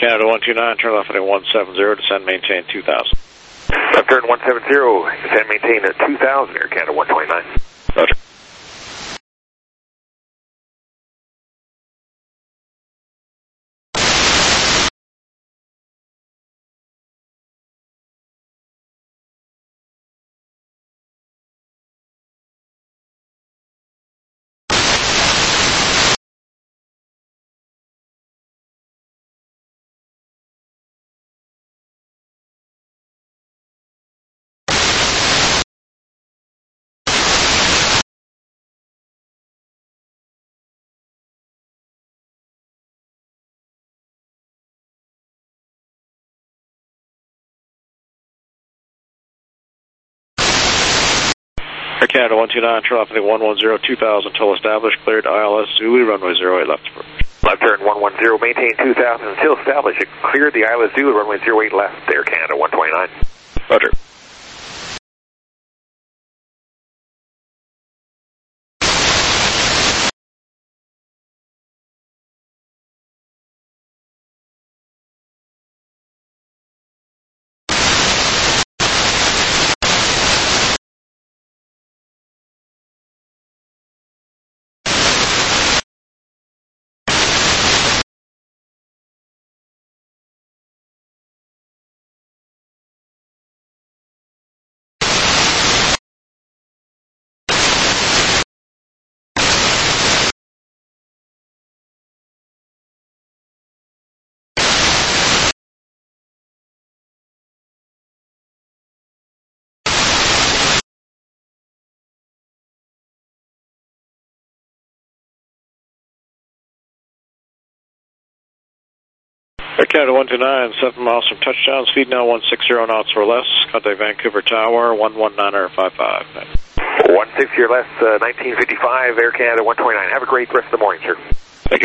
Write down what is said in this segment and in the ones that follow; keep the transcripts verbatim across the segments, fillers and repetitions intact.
Canada one two nine, turn left at one seven zero, descend maintain two thousand. Left turn one seven zero, descend maintain at two thousand, Air Canada one twenty-nine. Roger. Air Canada one two nine, turn left at one one zero, two thousand until established, cleared I L S Zulu, runway zero eight left approach. Left turn one one zero, maintain two thousand until established. Cleared the I L S Zulu, runway zero eight left, Air Canada one twenty-nine. Roger. Air Canada one two nine, seven miles from touchdown, speed now one six zero knots or less, contact Vancouver Tower, one one nine five five. one sixty or less, uh, nineteen fifty-five, Air Canada one twenty-nine. Have a great rest of the morning, sir. Thank you.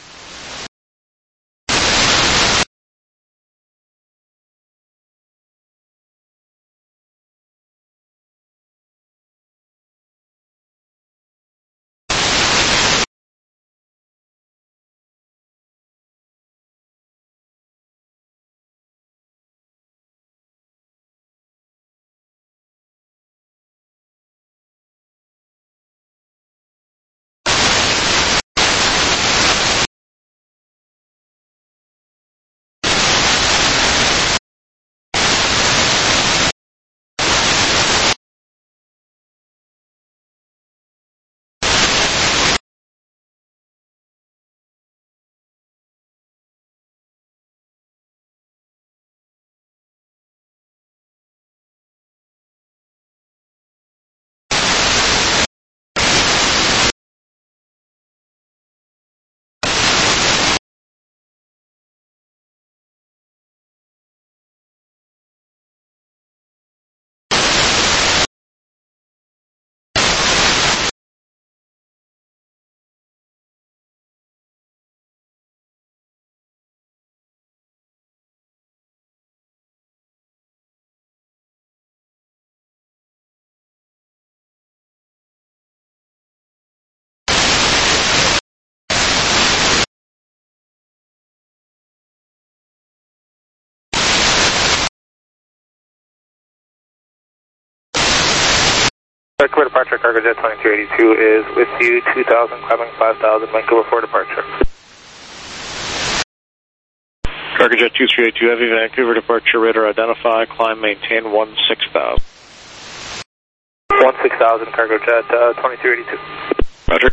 Vancouver departure, cargo jet twenty-two eighty-two is with you, two thousand, climbing five thousand, Vancouver for departure. Cargo jet two three eight two Heavy, Vancouver departure, radar identify, climb maintain one six thousand. one six thousand, cargo jet uh, twenty-two eighty-two. Roger.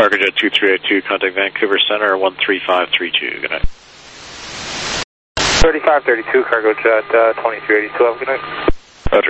Cargojet two three eight two, contact Vancouver Center one three five three two. Good night. thirty-five thirty-two, Cargojet uh, twenty-three eighty-two, have a good night. Roger.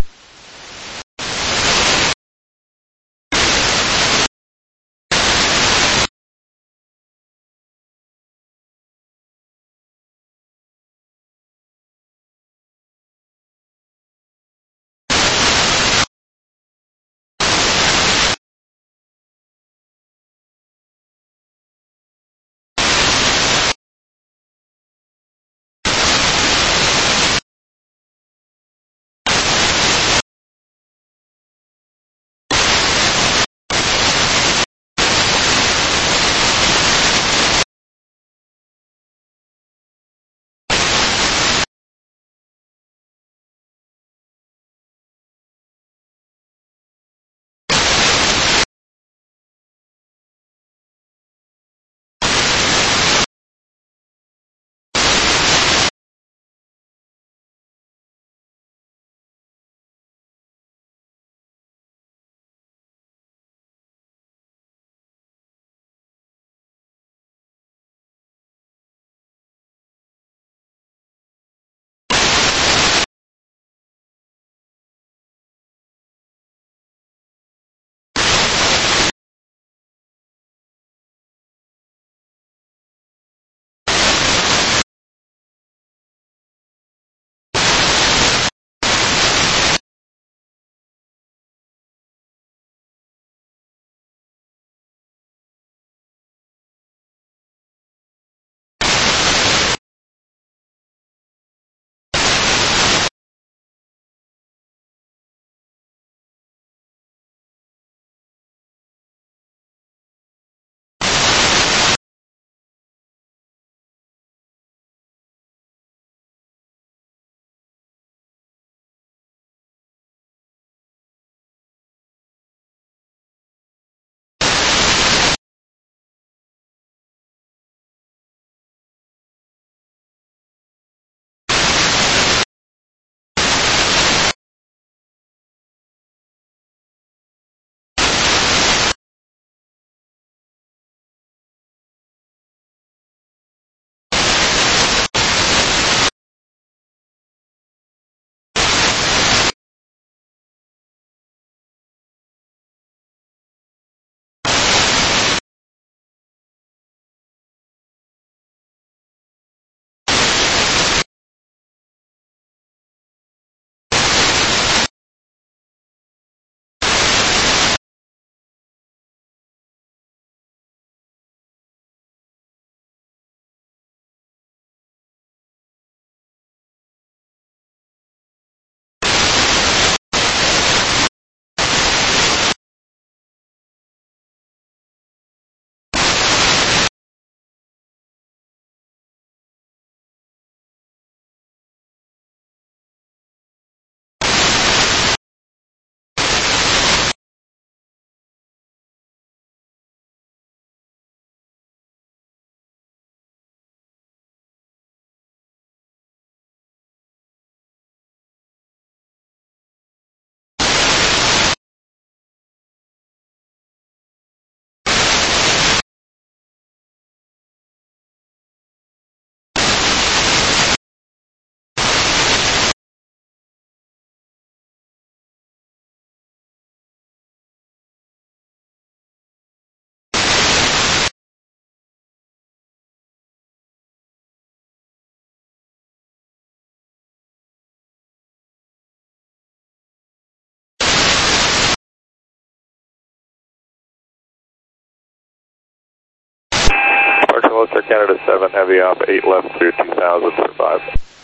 Air Canada seven, heavy up, eight left through two thousand for five.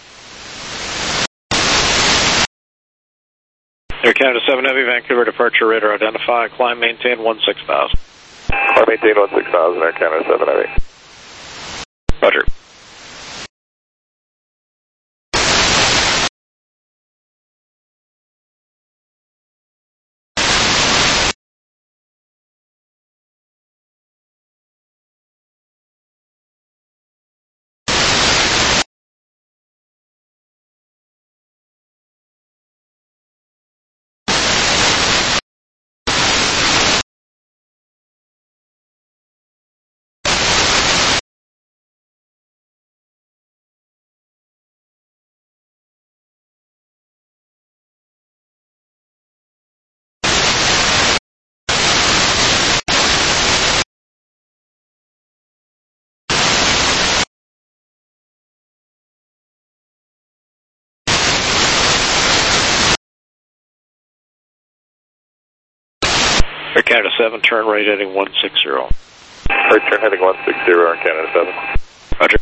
Air Canada seven Heavy, Vancouver departure radar identify, climb maintain one six thousand. Climb maintain one six thousand, Air Canada seven Heavy. Roger. Air Canada seven, turn right heading one six zero. Right turn heading one six zero, Air Canada seven. Roger.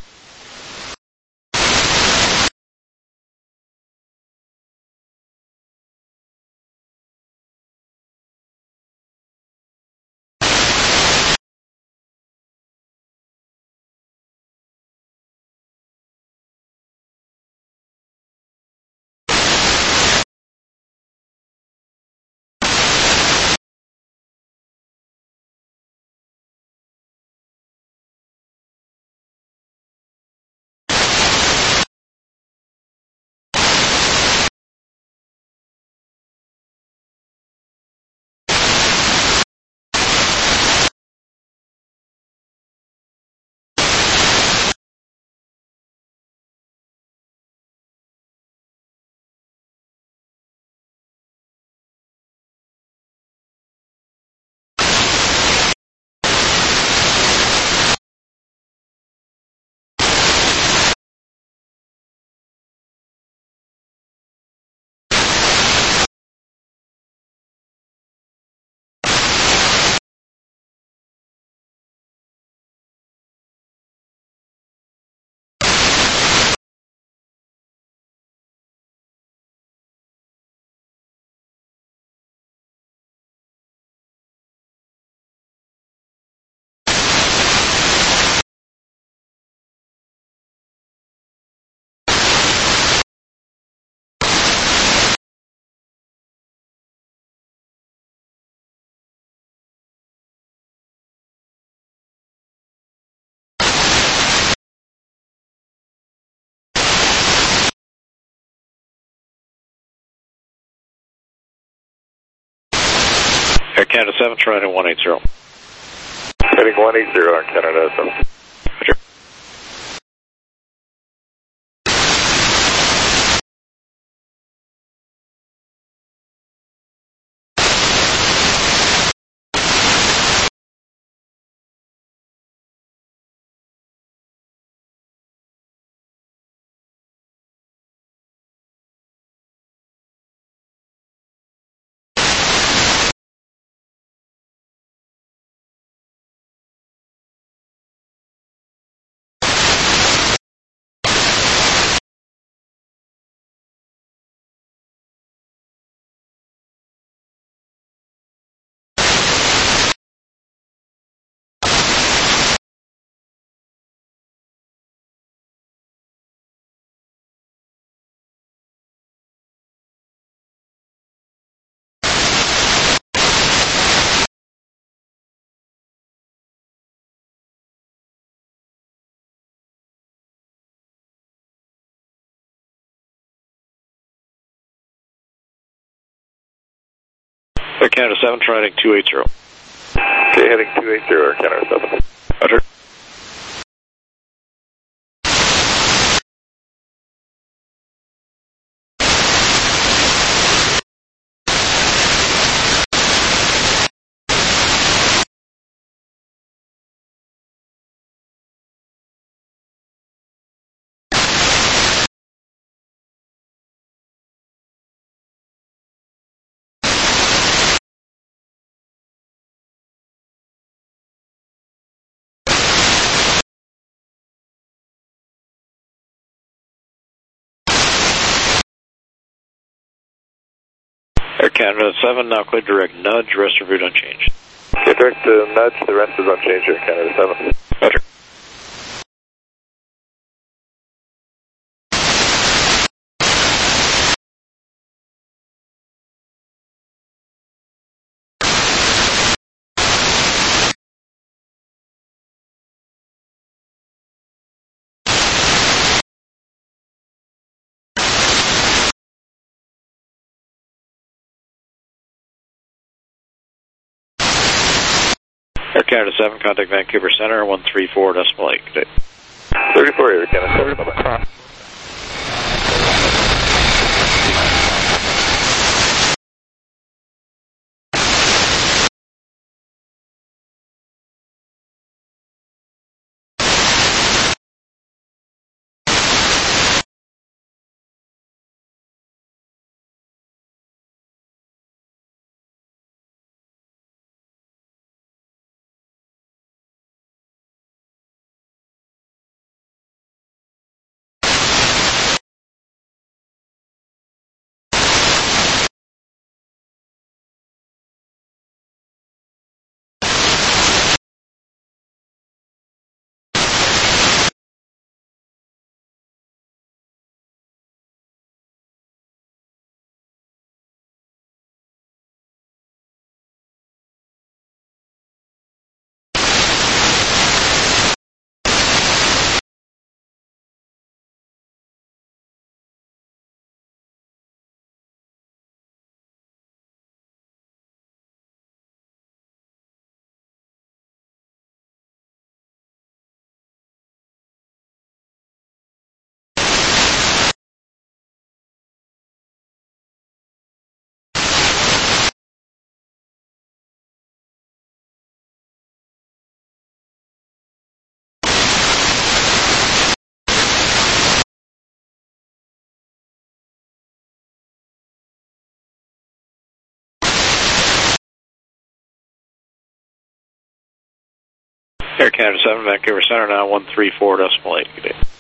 Air Canada seven, turn right heading one eight zero. Heading one eight zero, Air Canada seven. Roger. Air Canada seven, turn right heading two eight zero. Okay, heading two eight zero, Air Canada seven. Roger. Air Canada seven, now clear direct nudge, rest of route unchanged. Okay, direct uh, nudge, the rest is unchanged, Air Canada seven. Roger. Air Canada seven, contact Vancouver Center, one three four decimal eight. Good day. thirty-four, Air Canada seven. Bye-bye. Air Canada seven, Vancouver Center, now one three four decimal eight. Good day.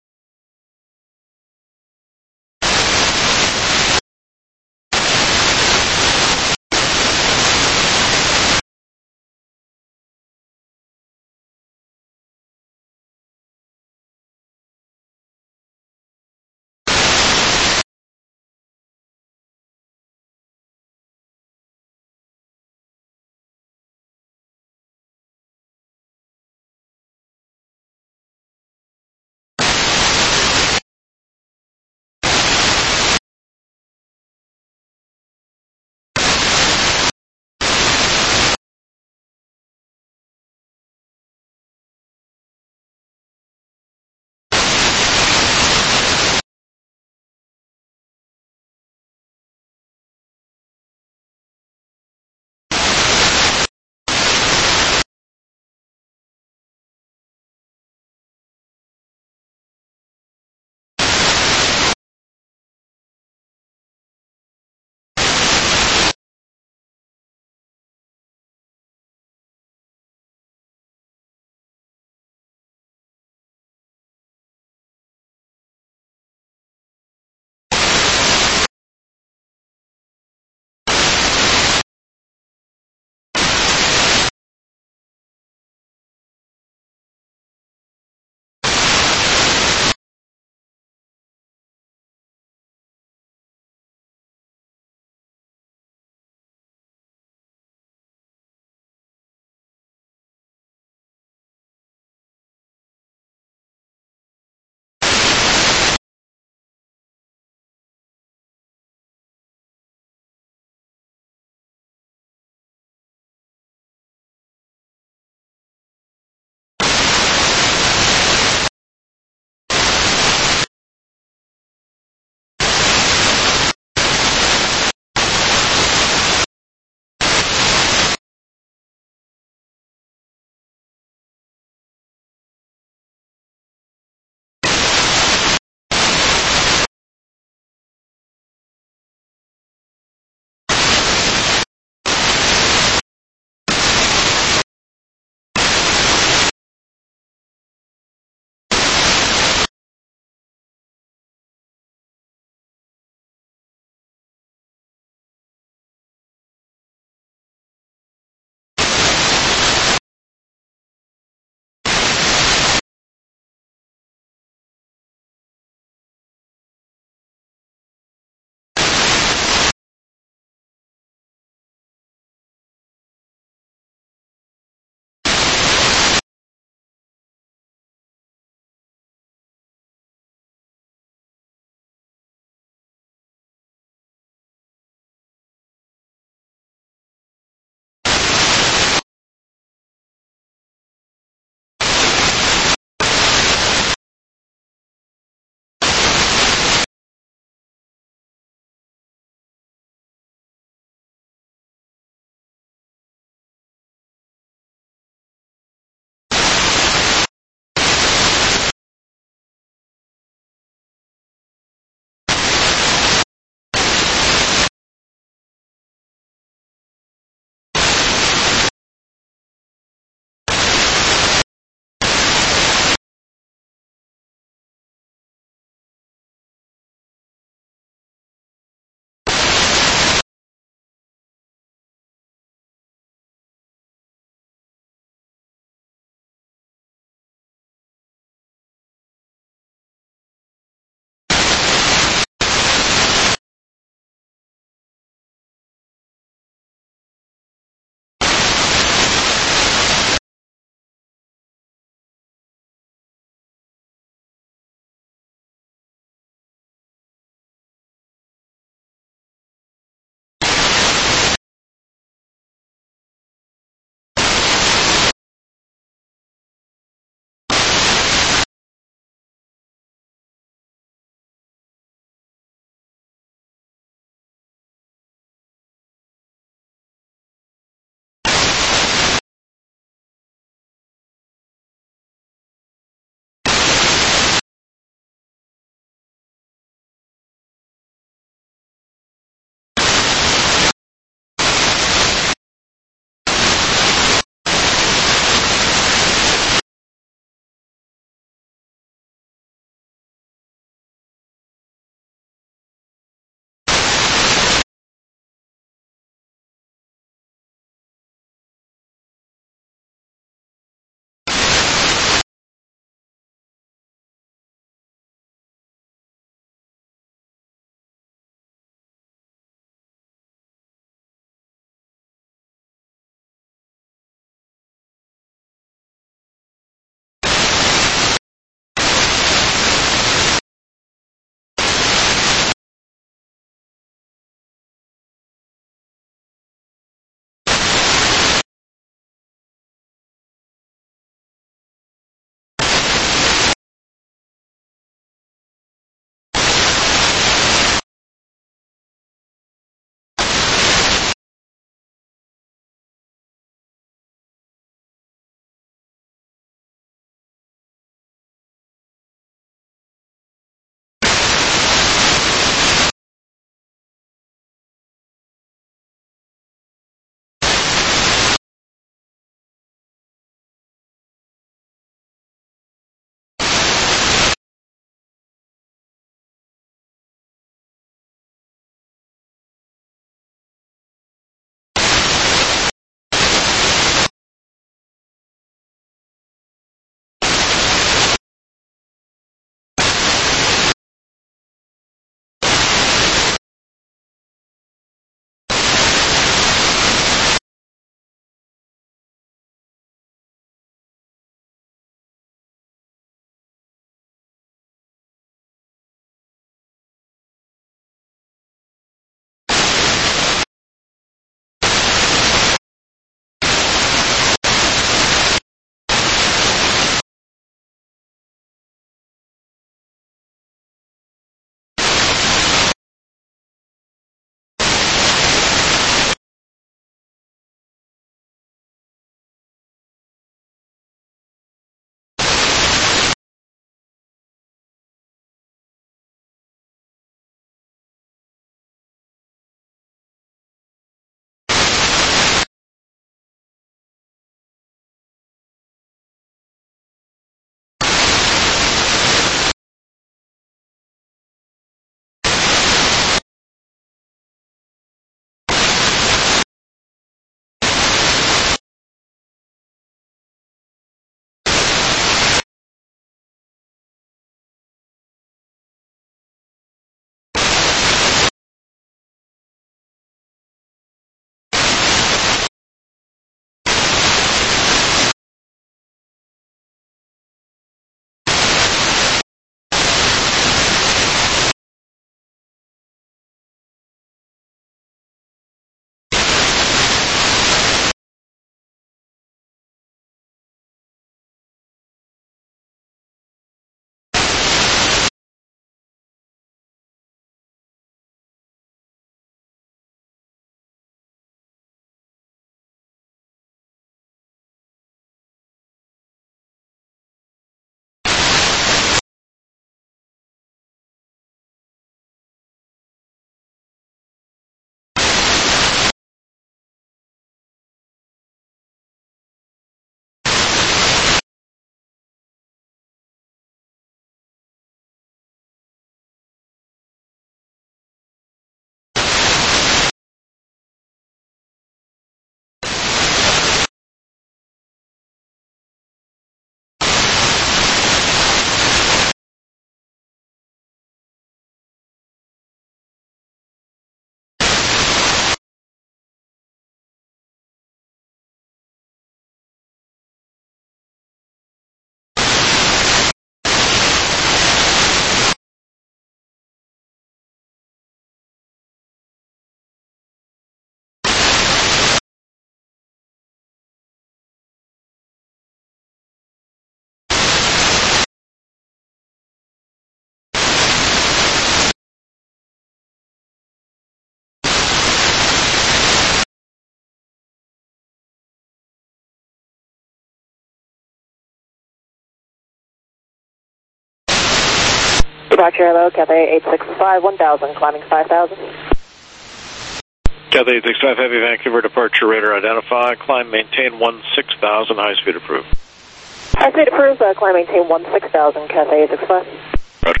Roger, hello, Cathay eight six five, one thousand, climbing five thousand. Cathay eight six five Heavy Vancouver, departure radar identified, climb maintain one six thousand, high speed approved. High speed approved, uh, climb maintain one six thousand, Cathay eight six five. Roger.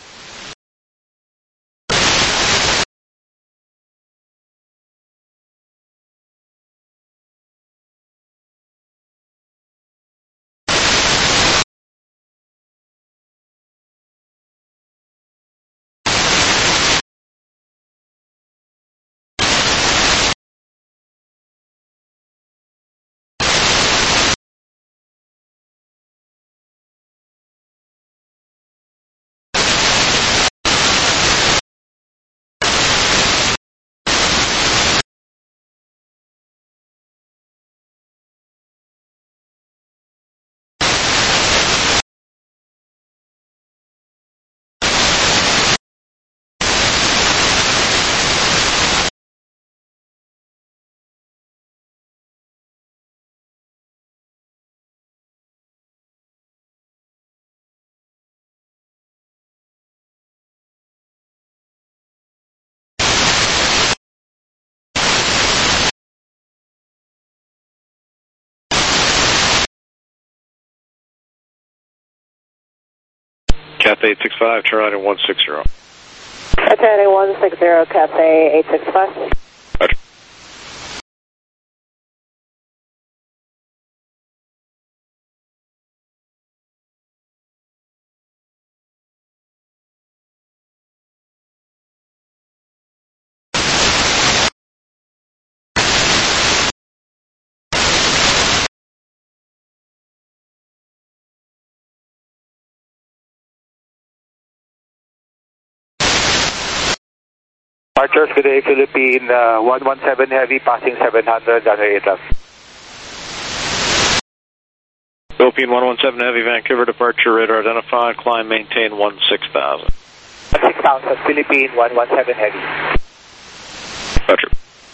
Cathay eight six five, turn right at one six zero. Cathay one six zero, Cathay eight six five. Roger. Archers, good day, Philippine uh, one one seven Heavy, passing seven hundred, runway eight left. Philippine one one seven Heavy, Vancouver, departure radar identified, climb maintain one six thousand. six thousand, Philippine one one seven Heavy. Roger.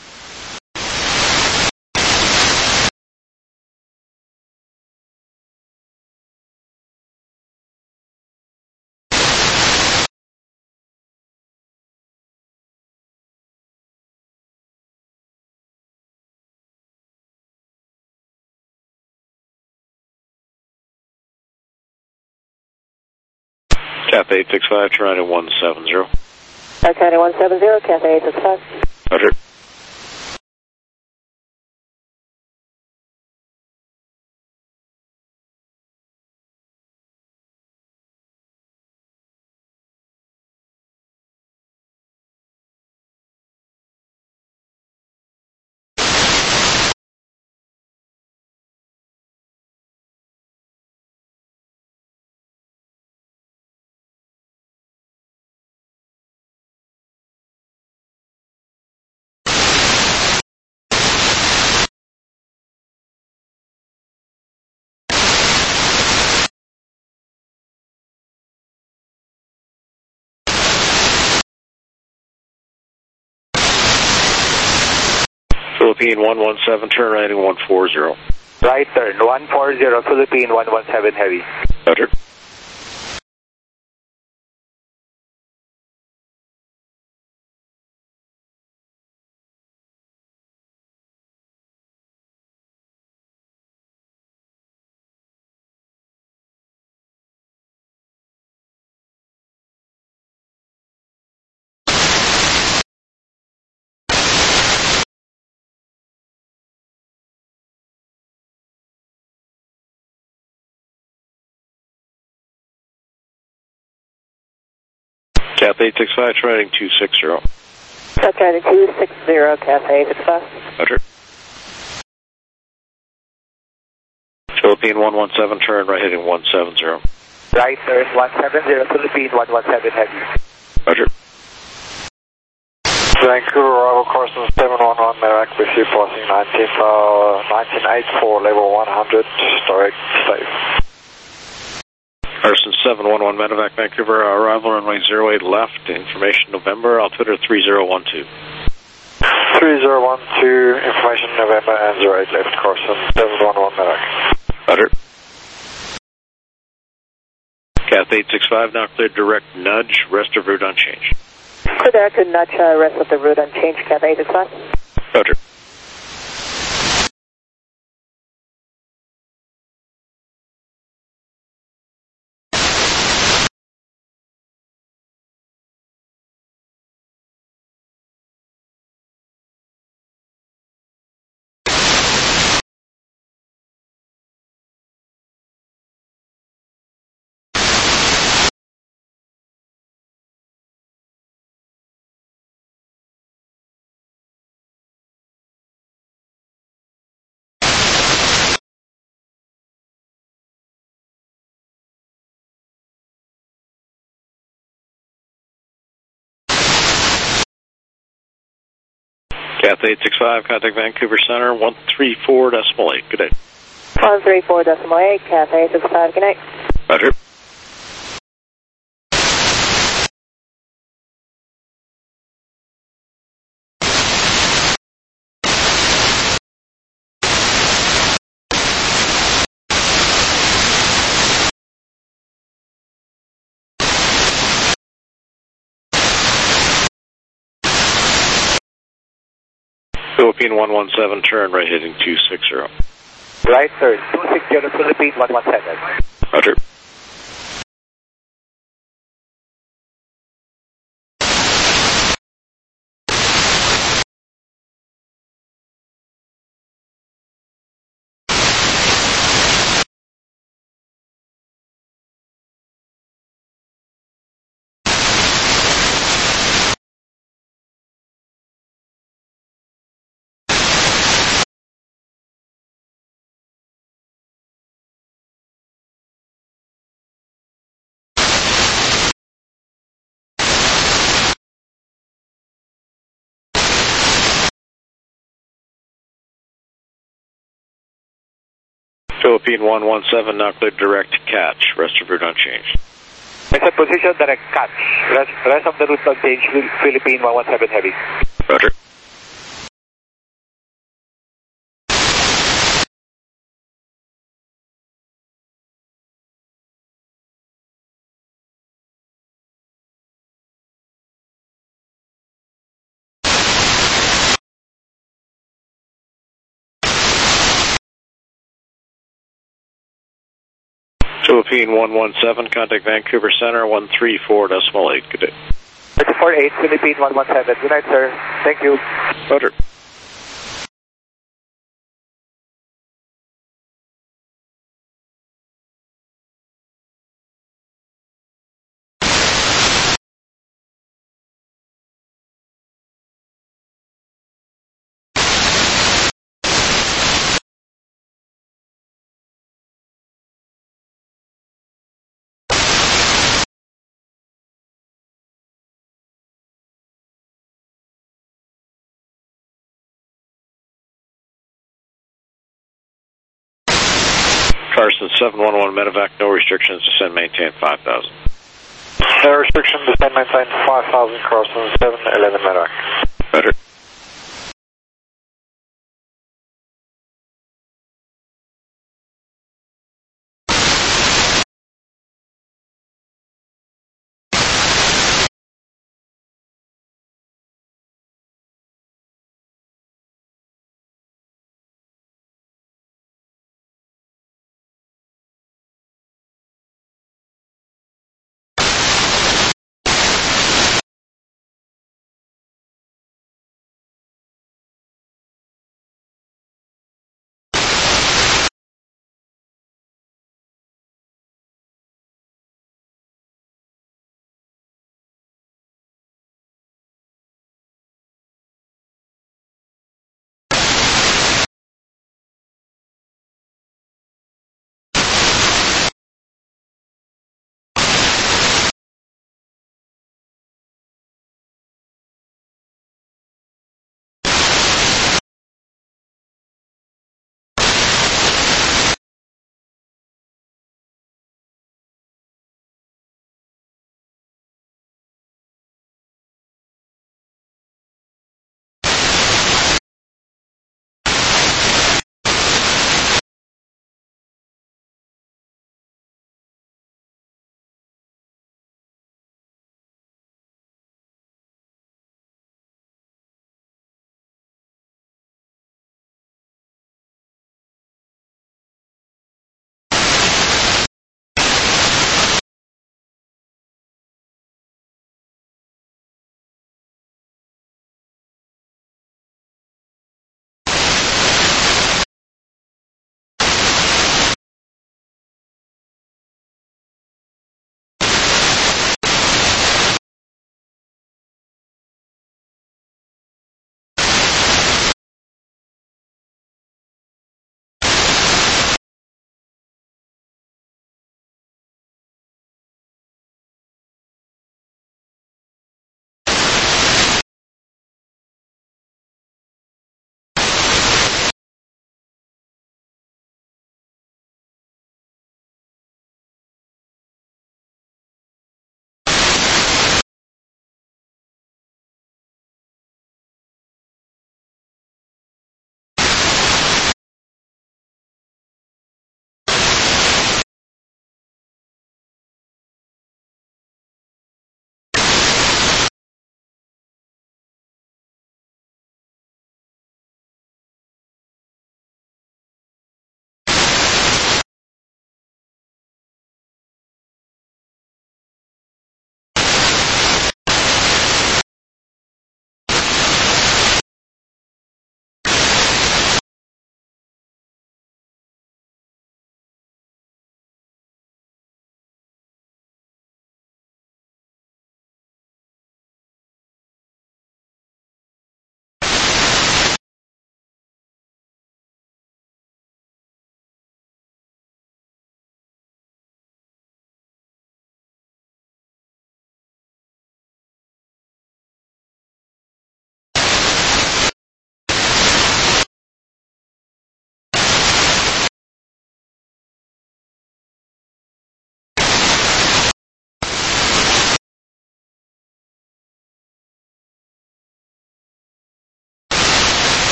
Cathay eight six five, turn right at one seven zero. Cathay one seven zero, Cathay eight six five. Roger. Philippine one one seven, turn right at one four zero. Right turn, one four zero, Philippine one one seven Heavy. Roger. Cathay eight six five, turning two six zero. Cathay two six zero, Cathay eight six five. Roger. Philippine one one seven, turn right heading one seven zero. Right turn, one seven zero, Philippine one one seven Heavy. Roger. Vancouver, arrival Carson seven one one, Merak, with you passing nineteen, uh, nineteen eighty-four, level one hundred, direct safe. Carson seven one one, Medevac, Vancouver, arrival runway zero eight left, information November, altimeter three zero one two. three zero one two, information November and zero eight left, Carson seven one one, Merak. Roger. Cathay Cathay eight six five, now cleared direct nudge, rest of route unchanged. Clear direct to nudge, uh, rest of the route unchanged, Cathay eight six five. Roger. Cathay eight six five, contact Vancouver Center, one three four decimal eight. Good day. one three four decimal eight, Cathay eight six five, good night. Roger. Philippine one one seven, turn right heading two six zero. Right, sir. two six zero, Philippine one one seven. Roger. Philippine one one seven, now cleared direct catch, rest of route unchanged. Exit position, direct catch. Rest, rest of the route unchanged, Philippine one one seven heavy. Roger. Philippine one one seven, contact Vancouver Center, one three four decimal eight. Good day. thirty four eight, Philippine one one seven. Good night, sir. Thank you. Roger. Carson seven one one, medevac, no restrictions, descend maintain five thousand. No restriction, descend maintain five thousand, Carson seven eleven medevac. Roger.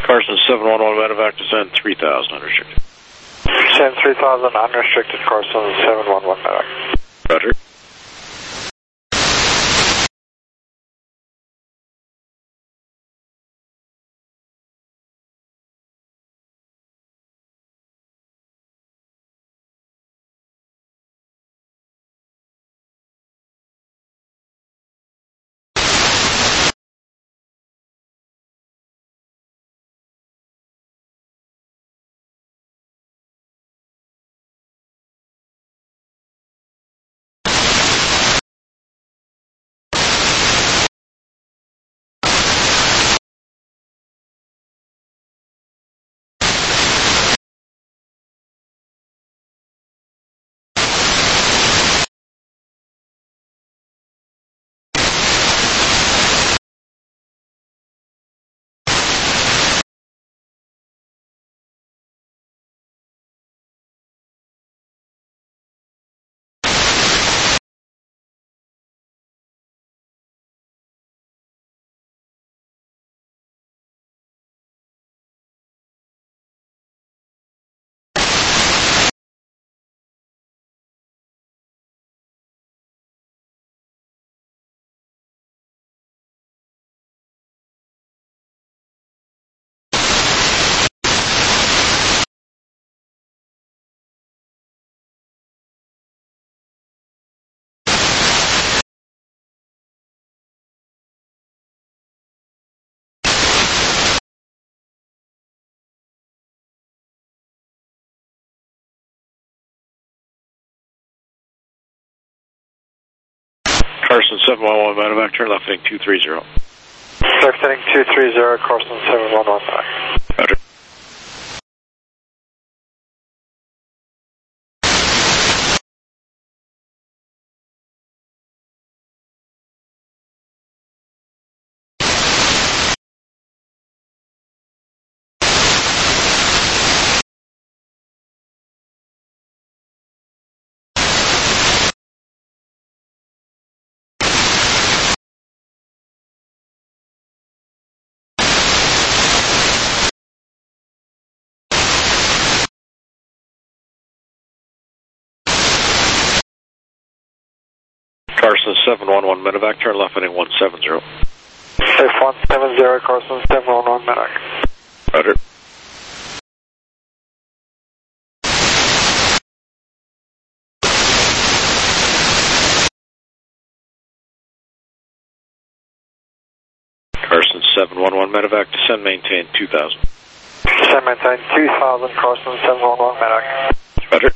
Carson seven one one medevac, descend three thousand unrestricted. Descend three thousand unrestricted, Carson seven one one medevac. Roger. Carson seven one one medevac, turn left heading two three zero. Left heading two three zero, Carson seven one one medevac. Roger. Carson seven one one medevac, turn left heading one seven zero. F one seven zero, Carson seven one one medevac. Roger. Carson seven one one medevac, descend maintain two thousand. Descend maintain two thousand, Carson seven one one medevac. Roger.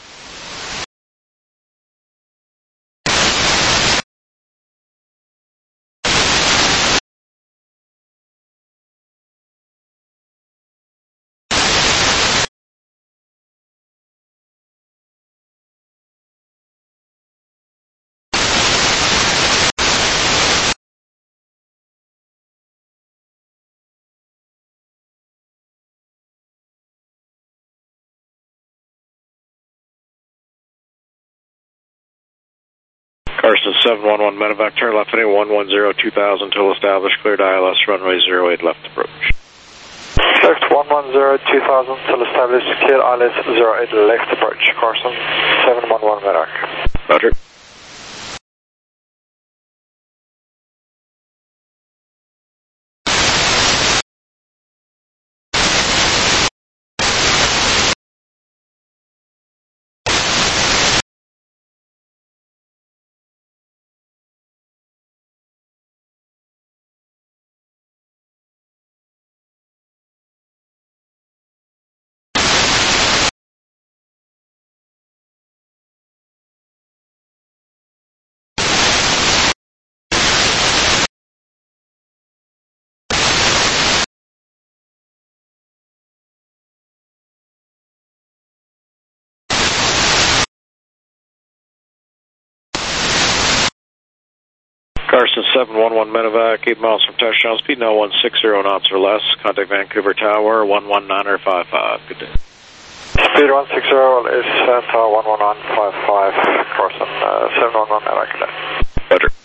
Carson seven one one medevac, turn left heading one one zero two thousand till established, cleared I L S runway zero eight left approach. Left one one zero two thousand till established, cleared I L S zero eight left approach, Carson seven one one medevac. Roger. Carson seven one one medevac, eight miles from touchdown, speed now one six zero knots or less. Contact Vancouver Tower, one one nine five five. Good day. Speed one six zero is Tower one one nine five five, Carson uh, seven one one medevac. Good day. Roger.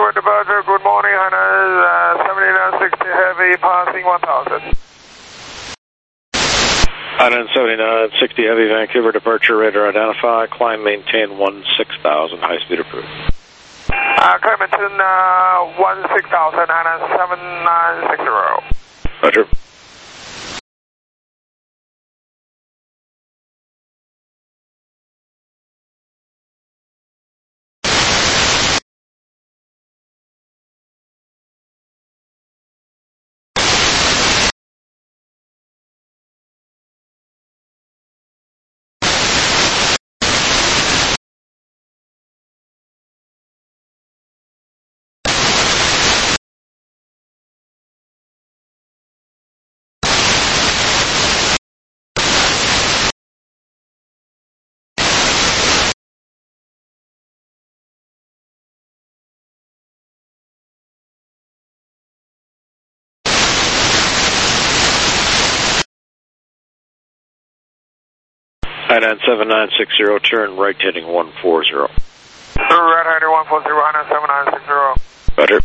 Vancouver departure, good morning, Hana, uh, seventy-nine sixty heavy, passing one thousand. one seventy-nine sixty heavy, Vancouver departure, radar identify, climb maintain one six thousand, high speed approved. Uh, climb maintain uh, one six thousand, Hana, seven nine six zero. Roger. I nine seven nine six zero, turn right heading one four zero. Right heading one four zero, Hana, seven nine six zero. Roger.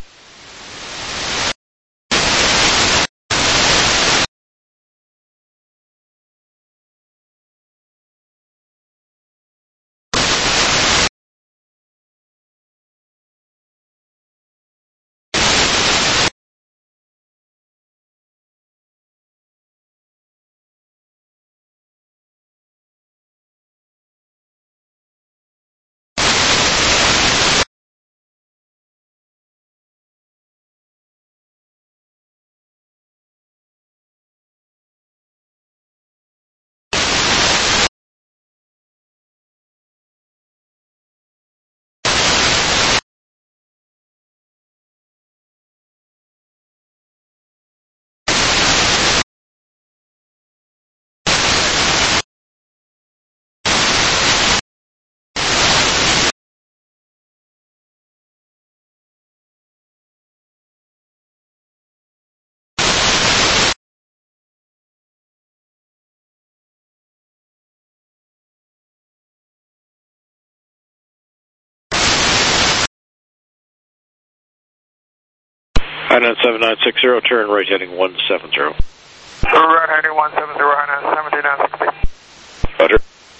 I nine seven nine six zero, turn right heading one seven zero. Right heading one seven zero, Hana, seventy-nine sixty. Roger.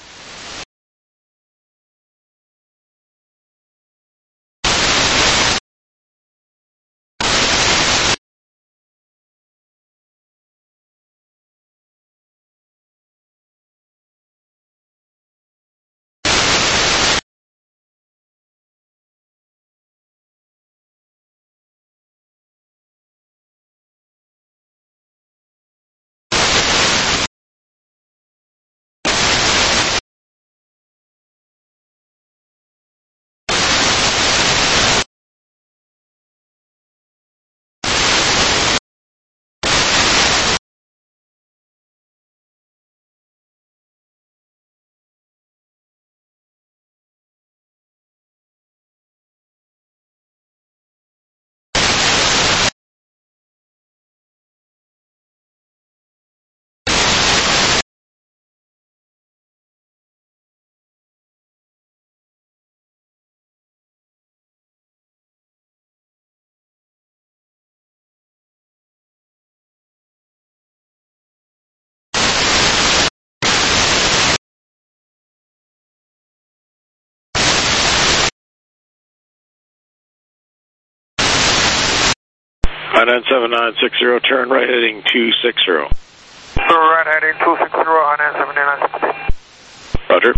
I nine seven nine six zero, turn right heading two six zero. Right heading two six zero, Hana, seventy-nine sixty. Roger.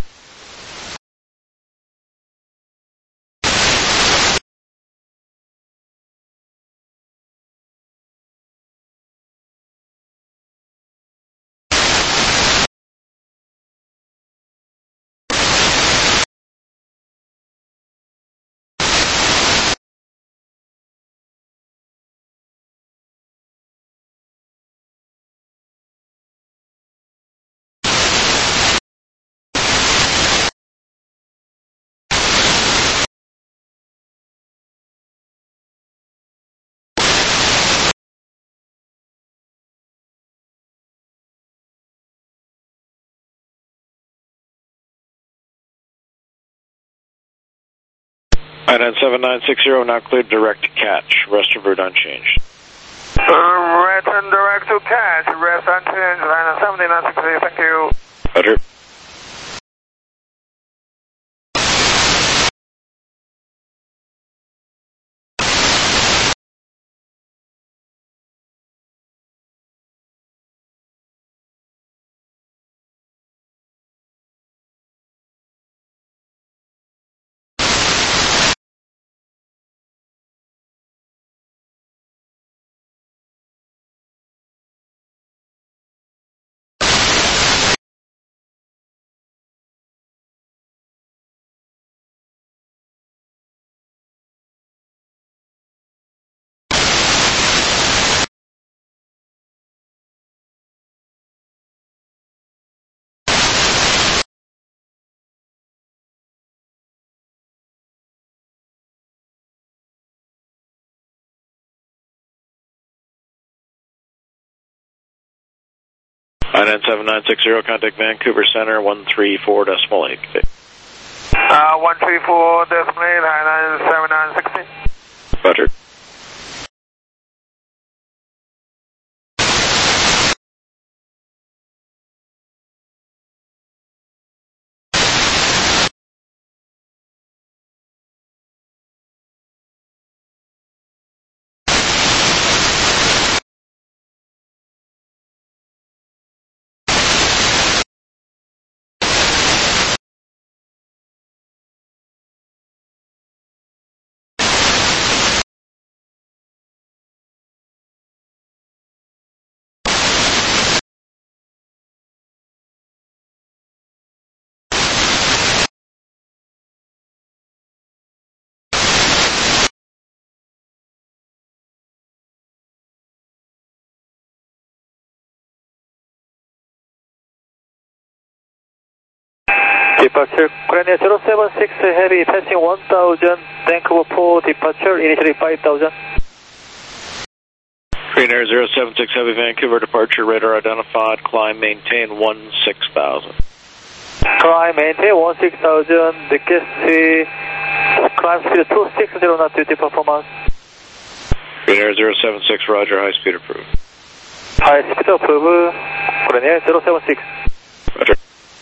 I N seven nine six zero, now cleared direct to catch. Rest of route unchanged. Uh, return direct to catch, rest unchanged, line seven nine six zero, thank you. Roger. I N seven nine six zero, contact Vancouver Center, one three four decimal eight. Uh, one three four decimal eight, I N seven nine six zero. Roger. Departure, Korean zero seven six Heavy, passing one thousand, Vancouver for departure, initially five thousand. Green Air zero seven six Heavy, Vancouver departure, radar identified, climb, maintain one six thousand. Climb, maintain one six thousand, request climb speed two six zero knot duty performance. Green Air zero seven six, roger, high speed approved. High speed approved, Korean Air zero seven six. Roger.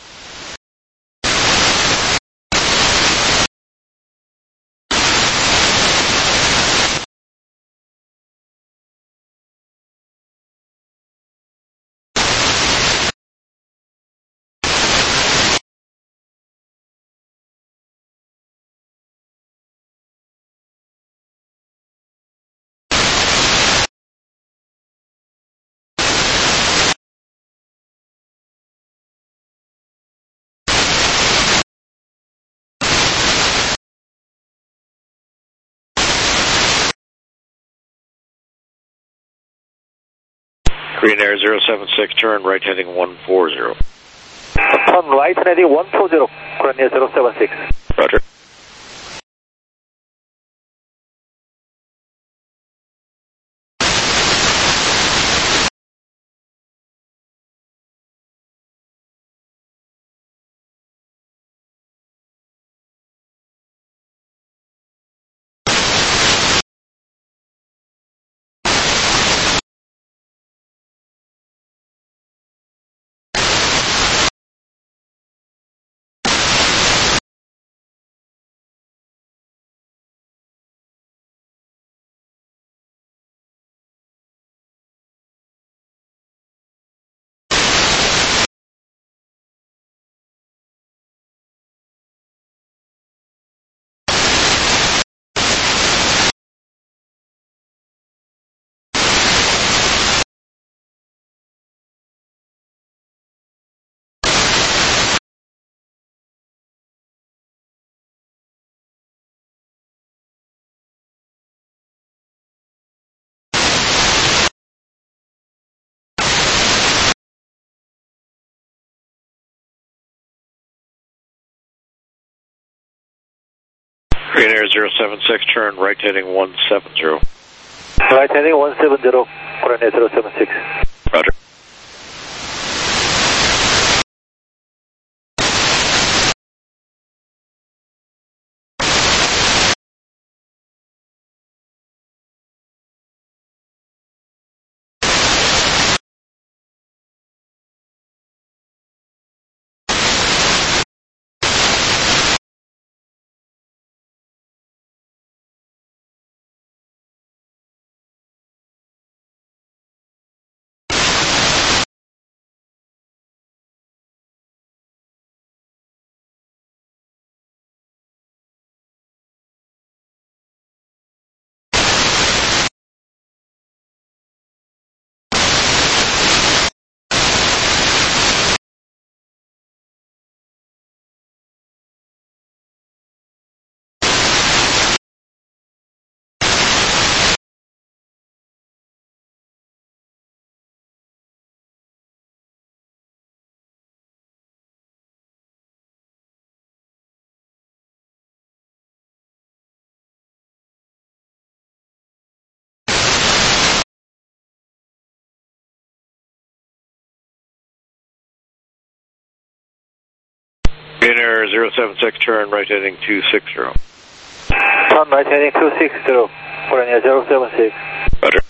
Green Air zero seven six, turn right heading one four zero. Turn right heading one four zero, Korean Air zero seven six. Roger. Green Air zero seven six, turn right heading one seven zero. Right heading one seven zero, Korean Air zero seven six. Roger. zero seven six, turn right heading two six zero. Turn right heading two six zero, Korean zero seven six. Roger.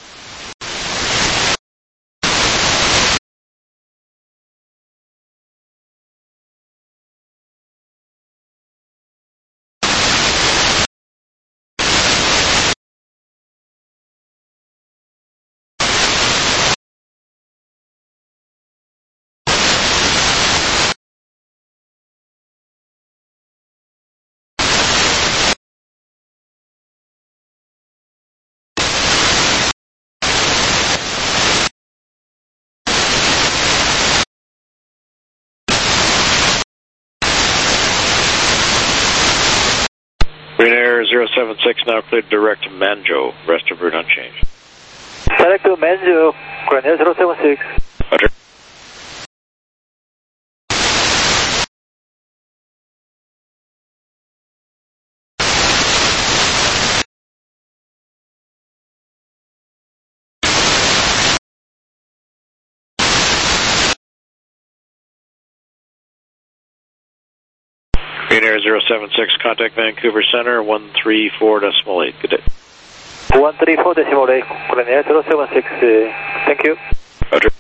Green Air zero seven six now cleared direct to Manjo. Rest of route unchanged. Direct to Manjo, Korean zero seven six. Roger. Green Air zero seven six, contact Vancouver Center, one three four decimal eight. Good day. one three four decimal eight, Korean zero seven six. Uh, thank you. Roger.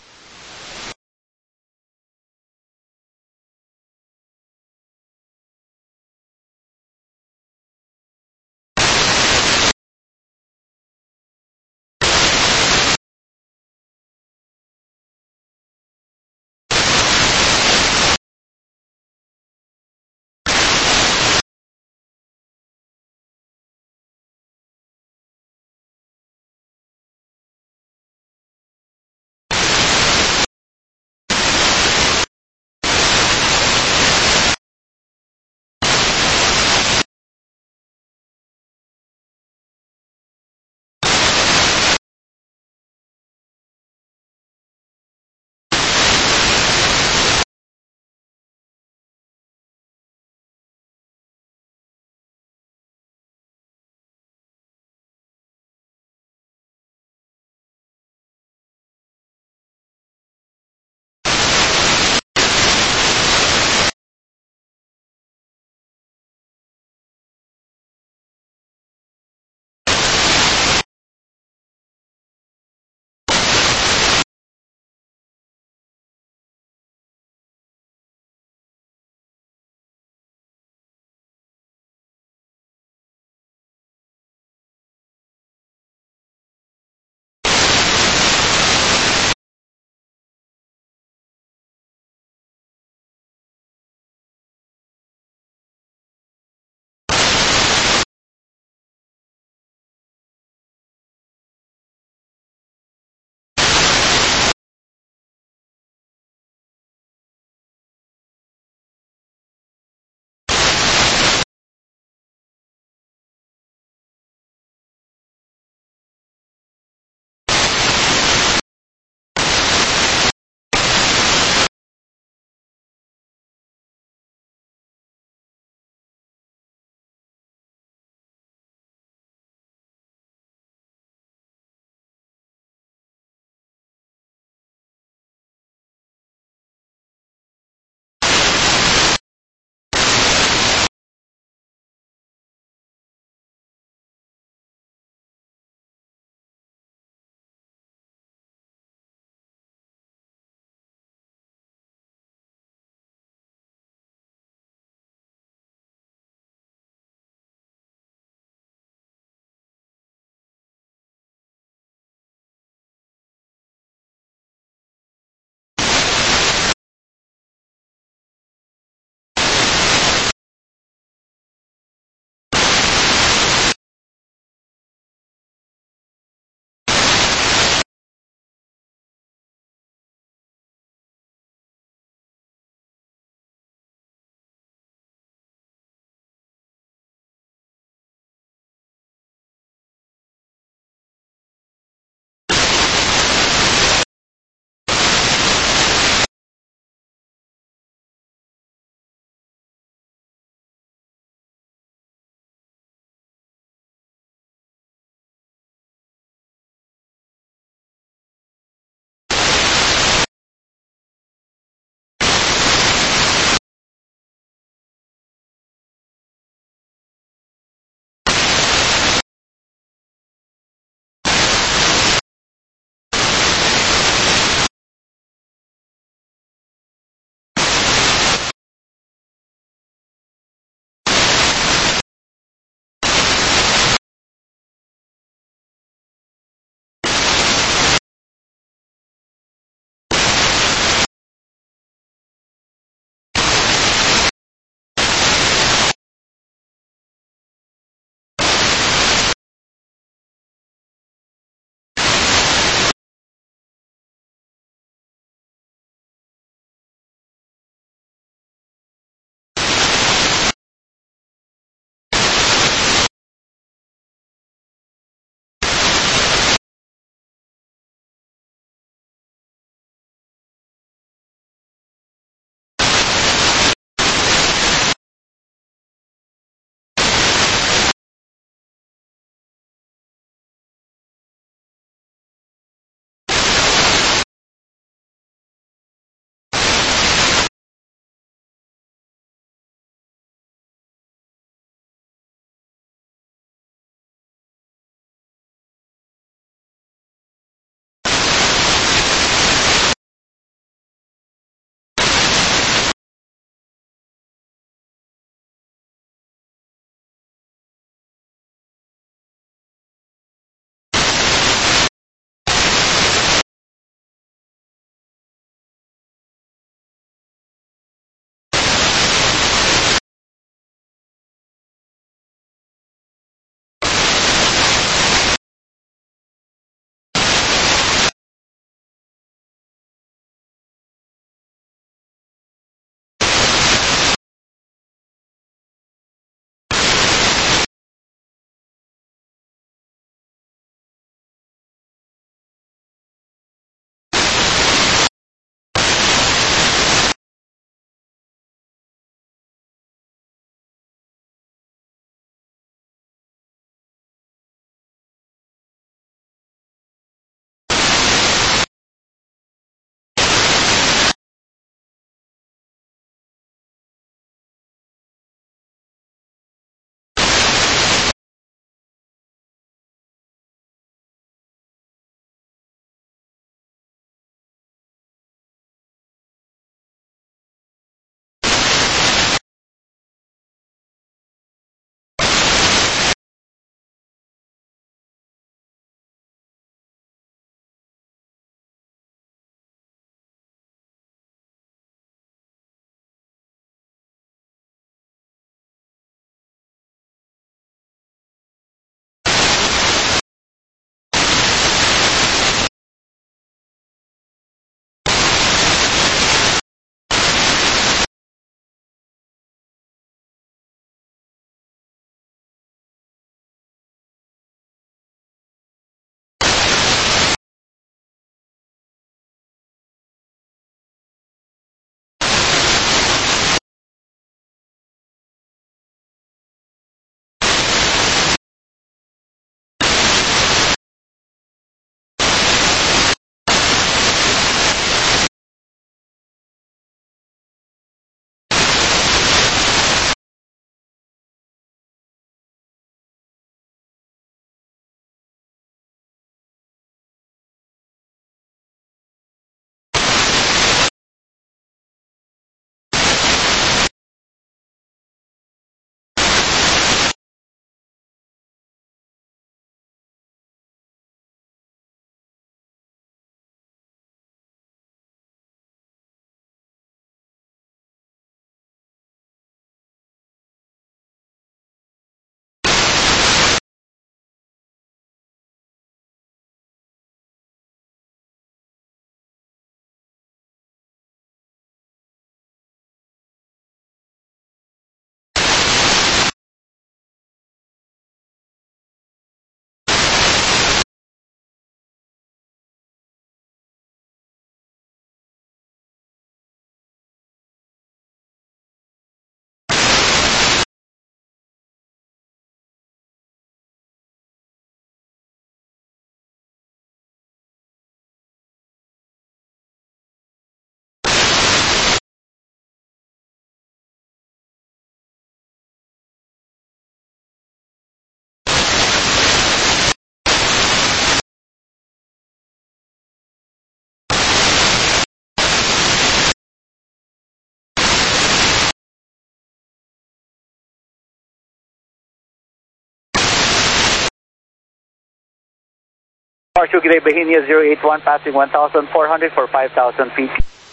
Partial G'day Bohemia zero eight one, passing one thousand four hundred for five thousand feet.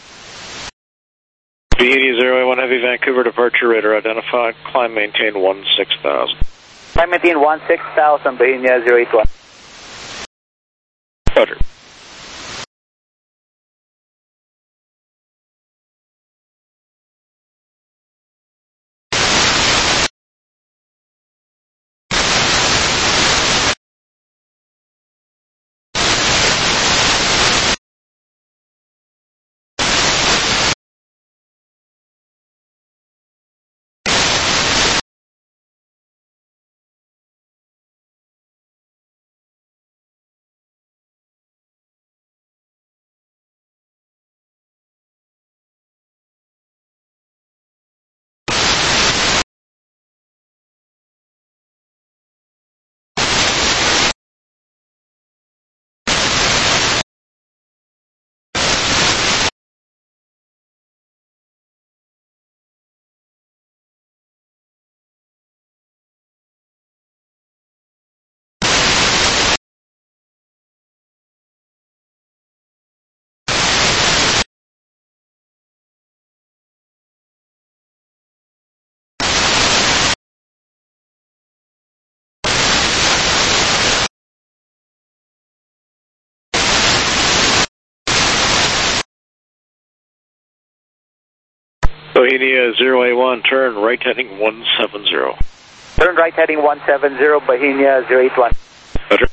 Bohemia zero eight one Heavy Vancouver, departure radar identified, climb maintain one six thousand. Climb maintain one six thousand, Bohemia zero eight one. Roger. Bohemia zero eight one, turn right heading one seven zero. Turn right heading one seven zero, Bohemia zero eight one. Roger.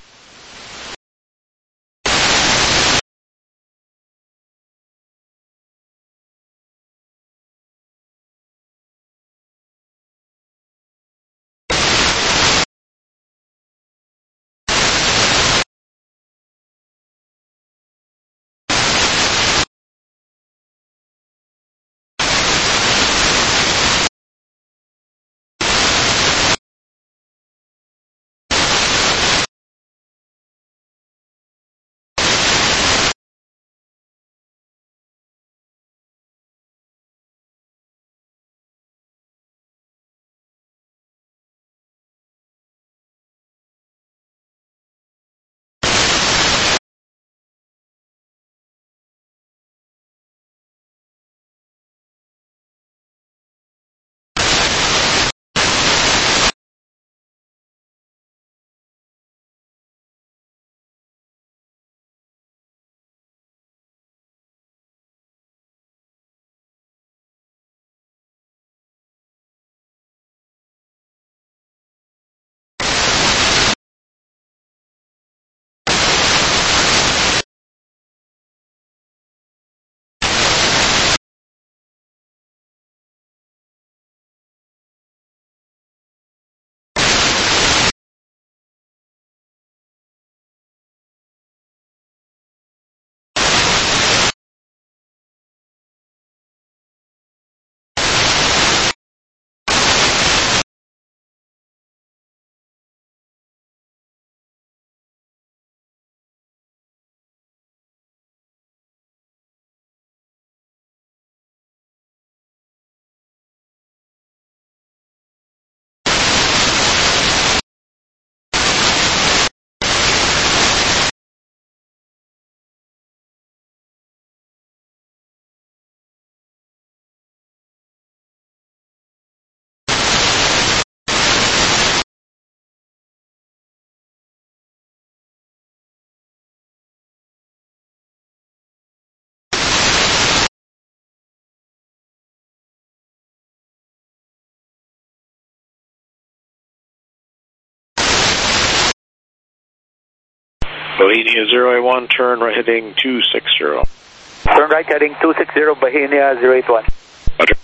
Bohemia zero eight one, turn right heading two six zero. Turn right heading two six zero, Bohemia zero eight one. Roger.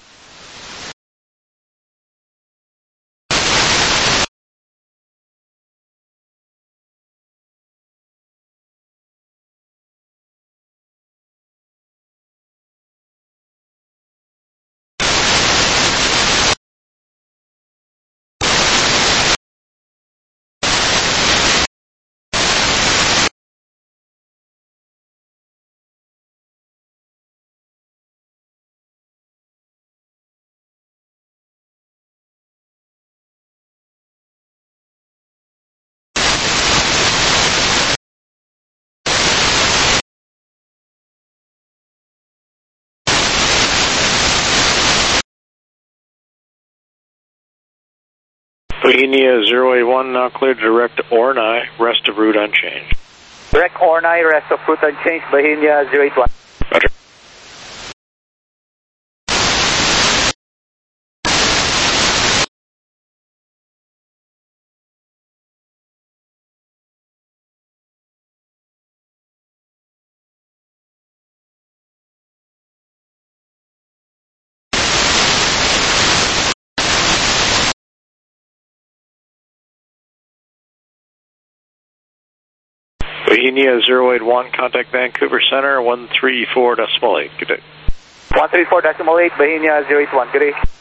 Bohemia zero eight one, now cleared direct to Ornai, rest of route unchanged. Direct Ornai, rest of route unchanged, Bohemia zero eight one. Roger. Bohemia zero eight one, contact Vancouver Center, one three four decimal eight. Good day. one three four decimal eight, Bohemia zero eight one. Good day.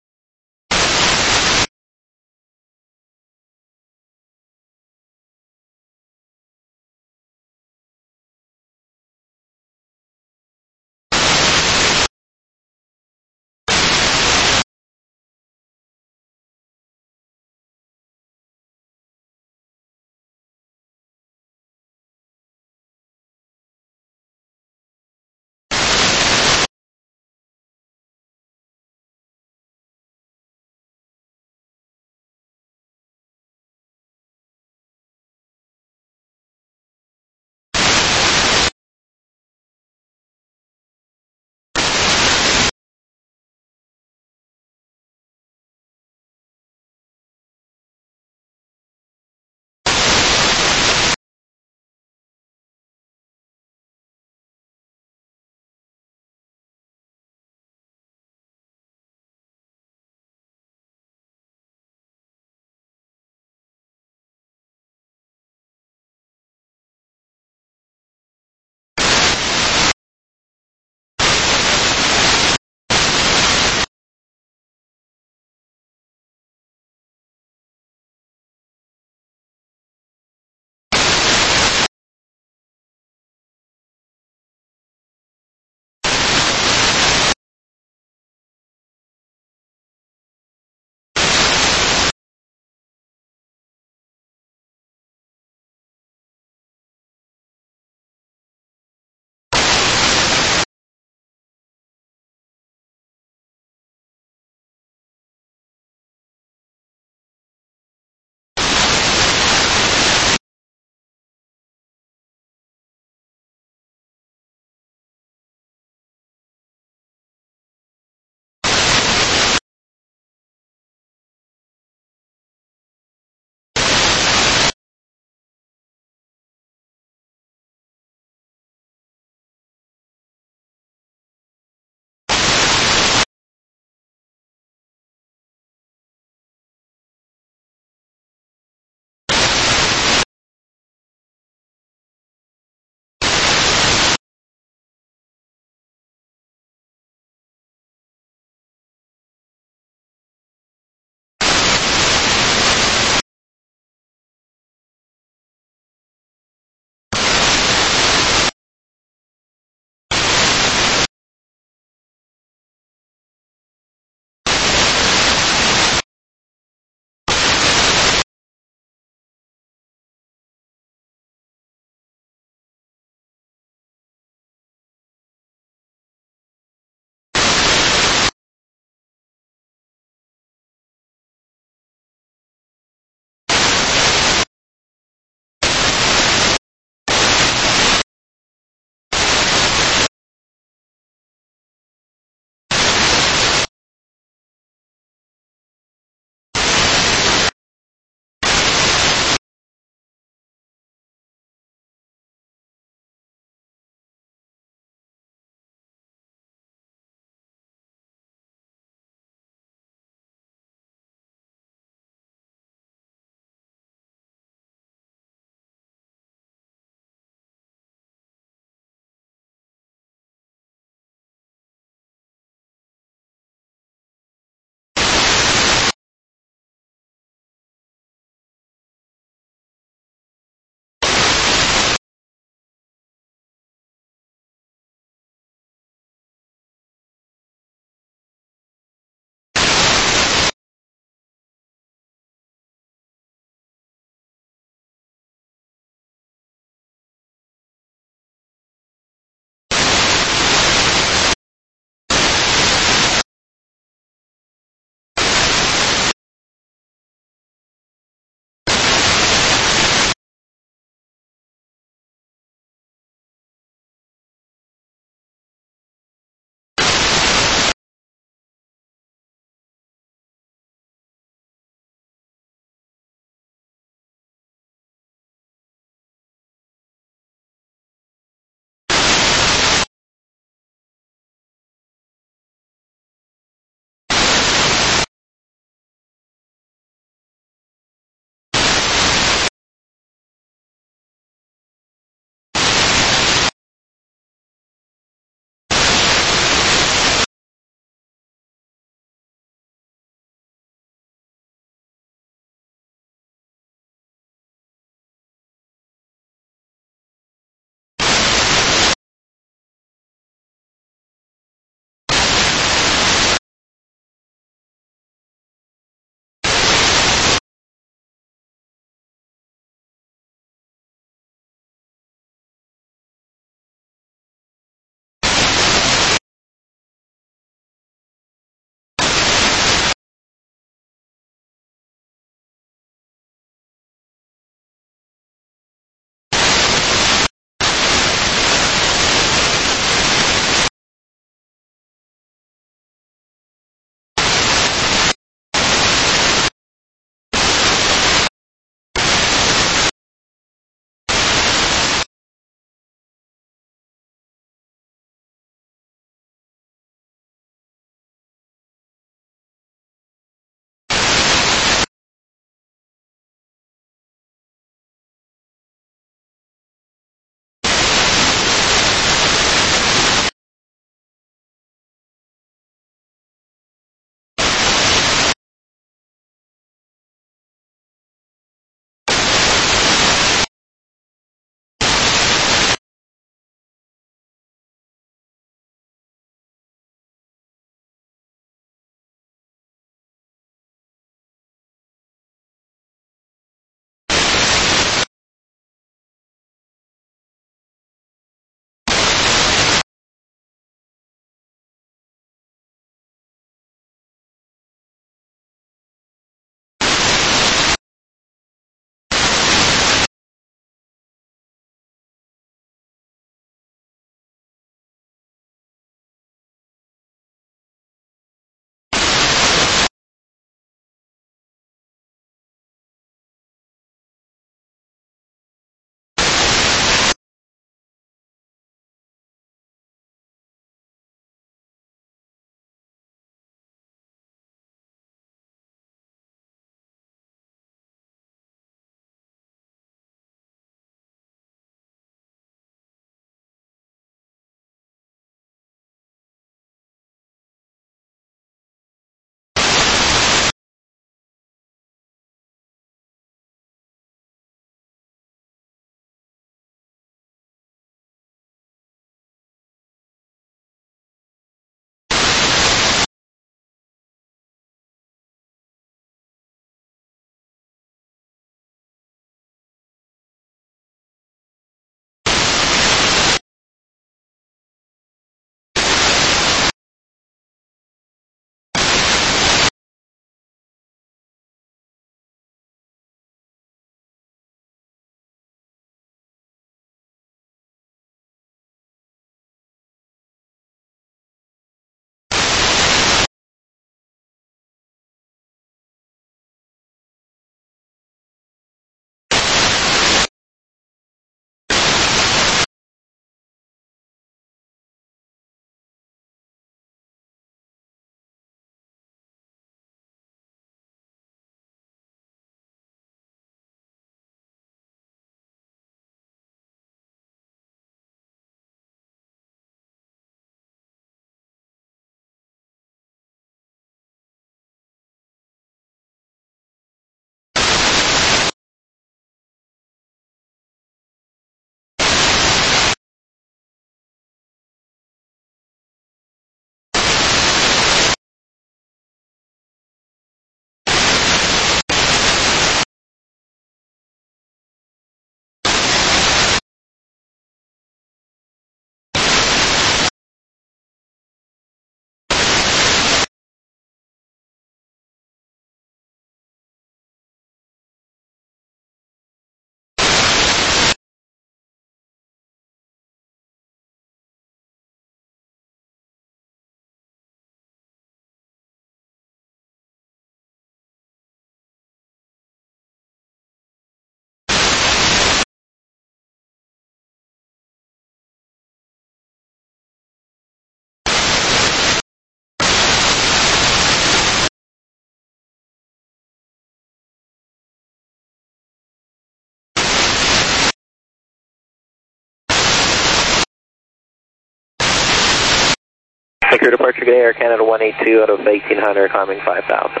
Clear departure, good Air Canada one eight two out of eighteen hundred, climbing five thousand.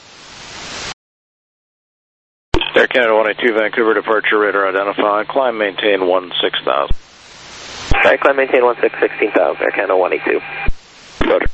Air Canada one eight two, Vancouver departure, radar identified, climb maintain one six thousand. Alright, climb maintain one six, sixteen thousand, Air Canada one eight two. Roger.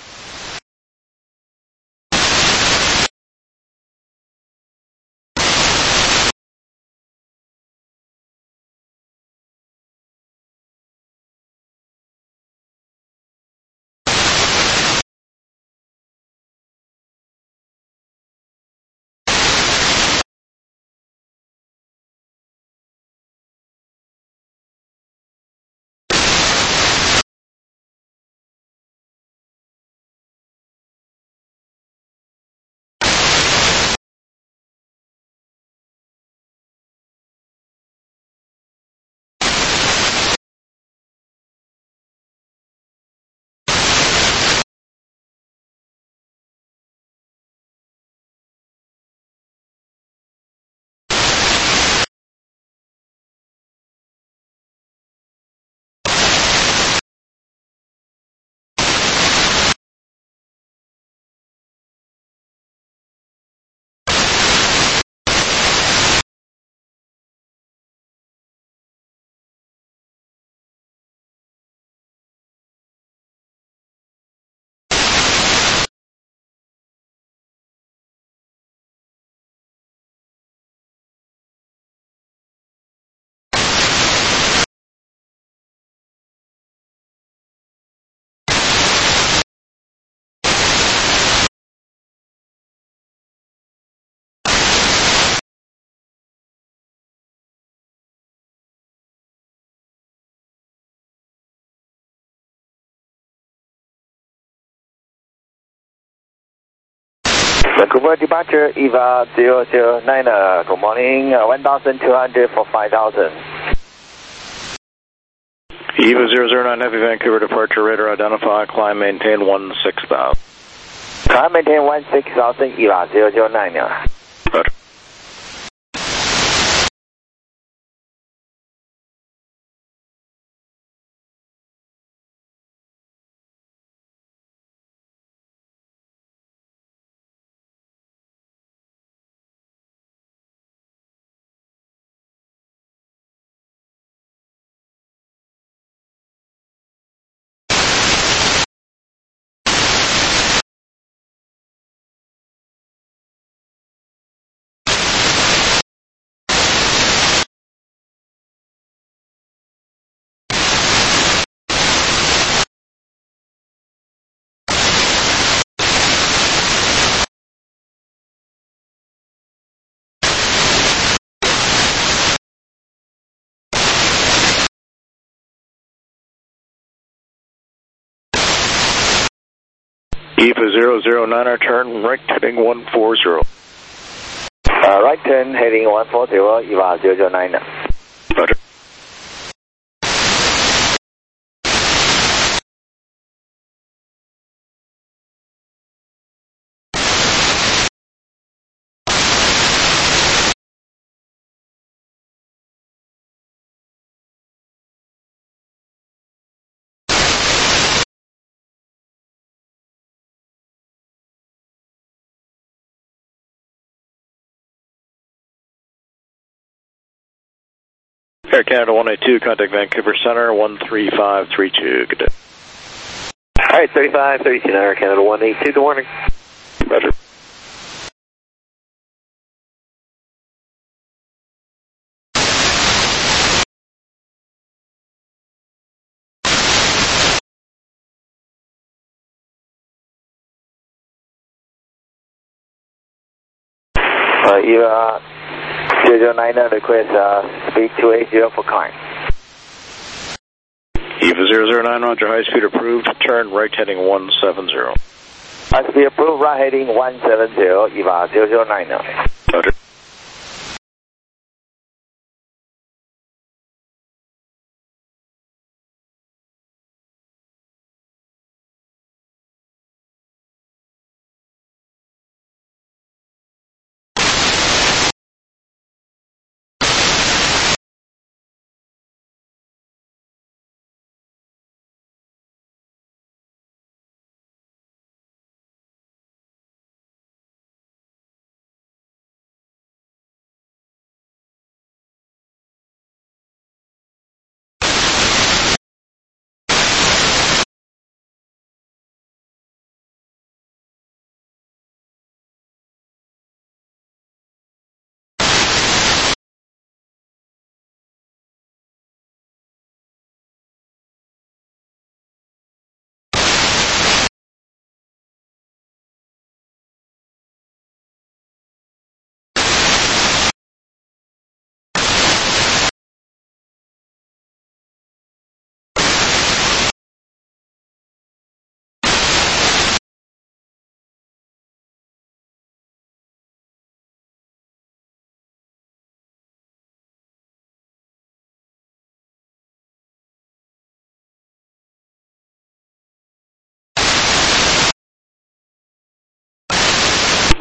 Vancouver departure, E V A zero zero nine, uh, good morning, uh, one thousand two hundred for five thousand. E V A zero zero nine, heavy Vancouver departure, radar identified, climb maintain one six thousand. Climb maintain one six thousand, E V A zero zero nine. Roger. E V A zero zero nine, our turn, right heading one four zero. Uh, right turn, heading one four zero, E V A zero zero nine. Roger. Air Canada one eight two, contact Vancouver Center, one three five three two. Good day. Alright, thirty-five thirty-two, Air Canada one eight two, good morning. Roger. Uh, E V A zero zero nine, request uh, speed two eighty for climb. E V A zero zero nine, roger, high speed approved, turn right heading one seven zero. High speed approved, right heading one seven zero, E V A zero zero nine. Roger.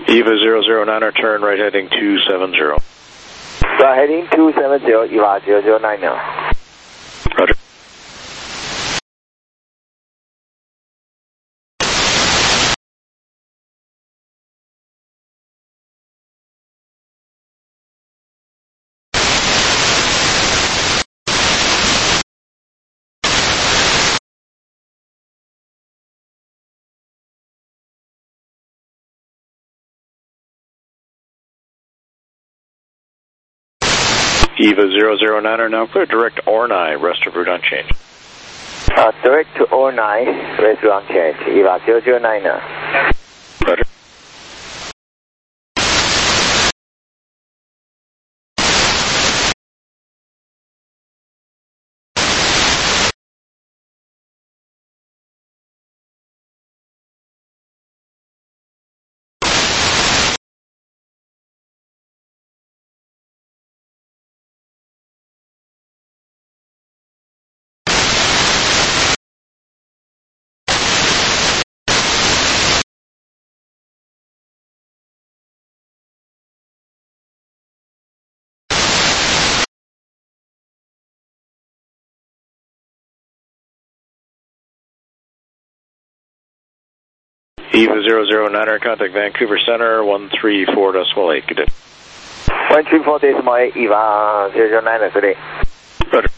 Eva zero zero niner, turn right heading two seven zero. Right heading two seven zero, Eva zero zero niner. Roger. Eva zero zero niner, now clear direct Ornai, rest of route unchanged. Uh, direct to Ornai, rest route unchanged, Eva zero zero niner. Roger. Eva zero zero niner, contact Vancouver Center, one three four decimal eight, good day. one three four decimal eight, Eva zero zero niner, good day. Roger.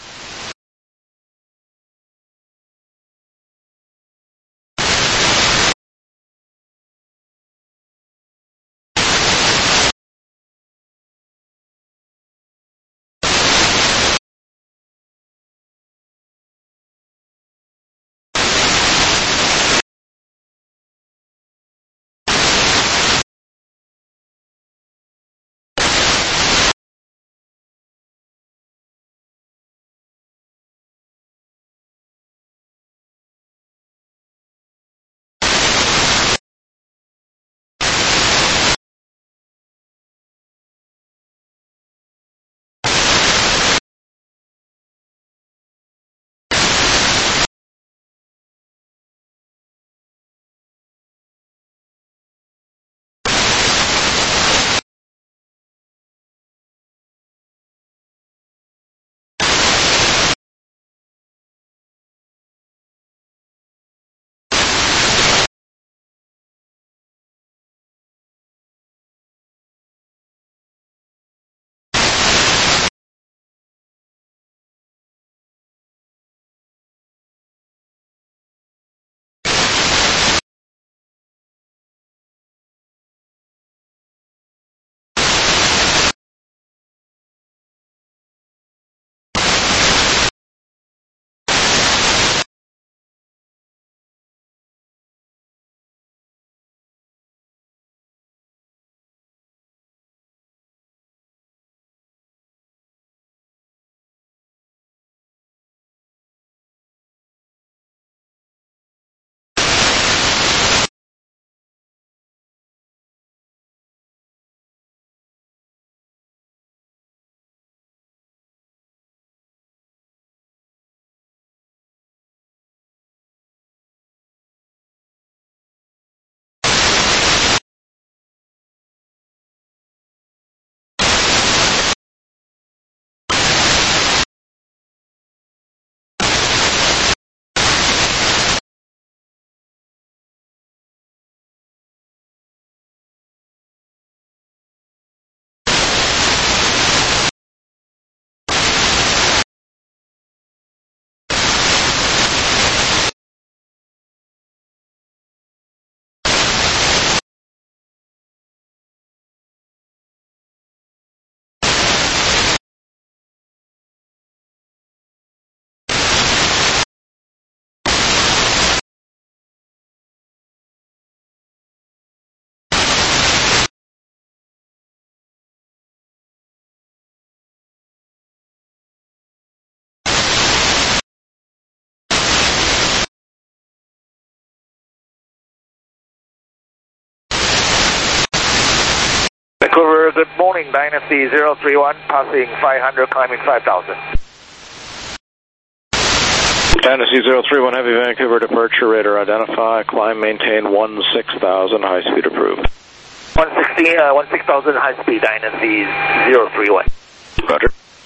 Vancouver, good morning, Dynasty zero three one, passing five hundred, climbing five thousand. Dynasty zero three one, heavy Vancouver departure, radar identify, climb maintain one six thousand, high speed approved. one sixty, uh, one six thousand high speed Dynasty zero three one. Roger.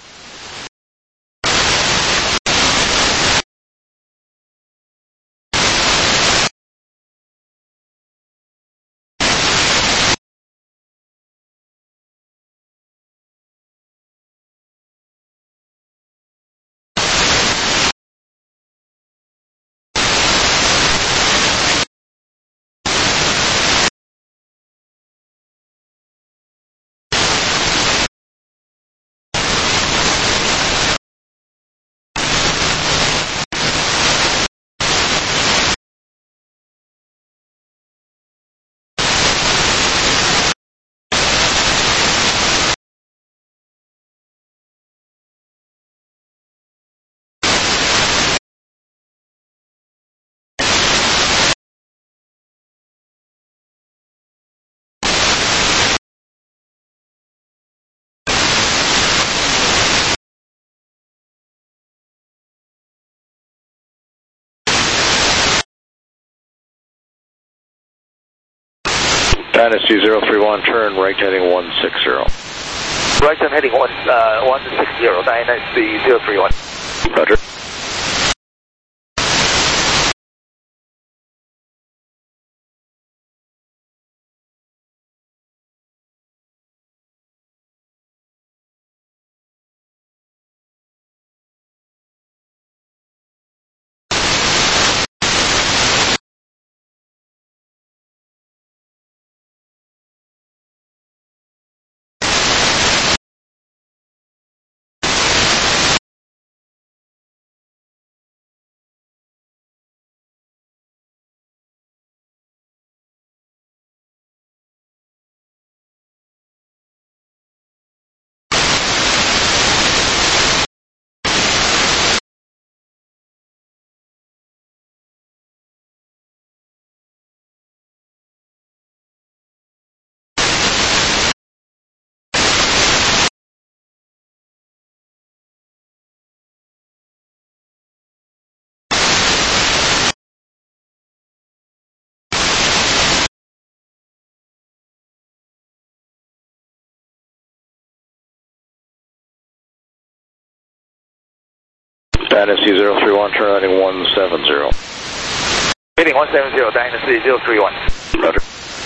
Dynasty zero three one, turn right heading one six zero. Right turn heading one, uh, one six zero, Dynasty zero three one. Roger. Dynasty zero three one, turn heading one seven zero. Heading one seven zero, Dynasty zero three one. Roger.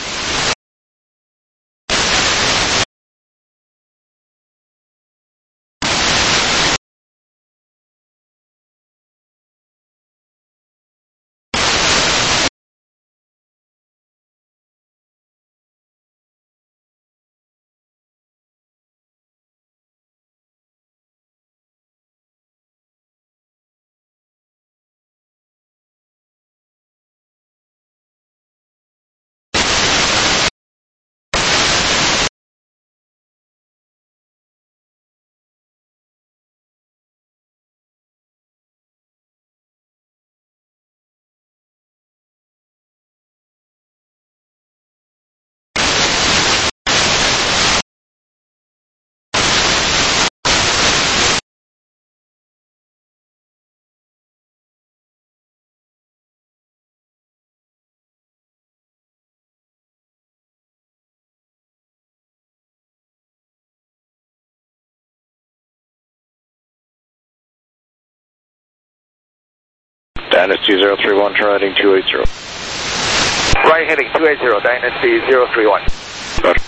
Dynasty zero three one, turn heading two eight zero. Right heading two eight zero, Dynasty zero three one. Roger.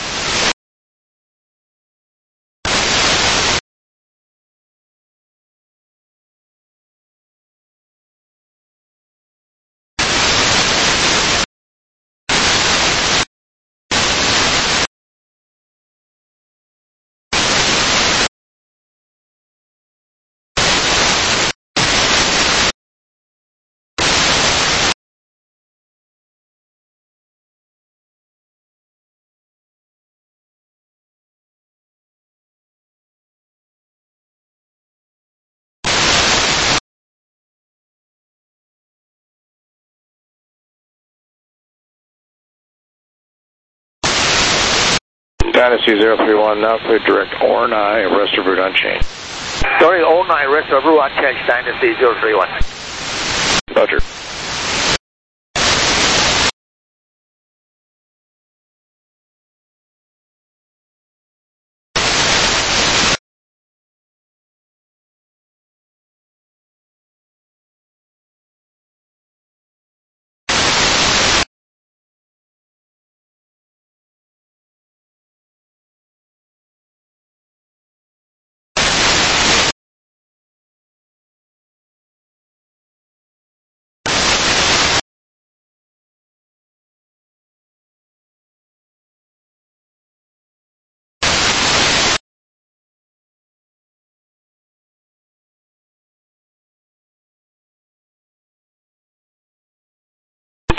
Dynasty zero three one, now clear direct O R nine, rest of route unchanged. Sorry, O nine, rest of route unchanged, Dynasty zero three one. Roger.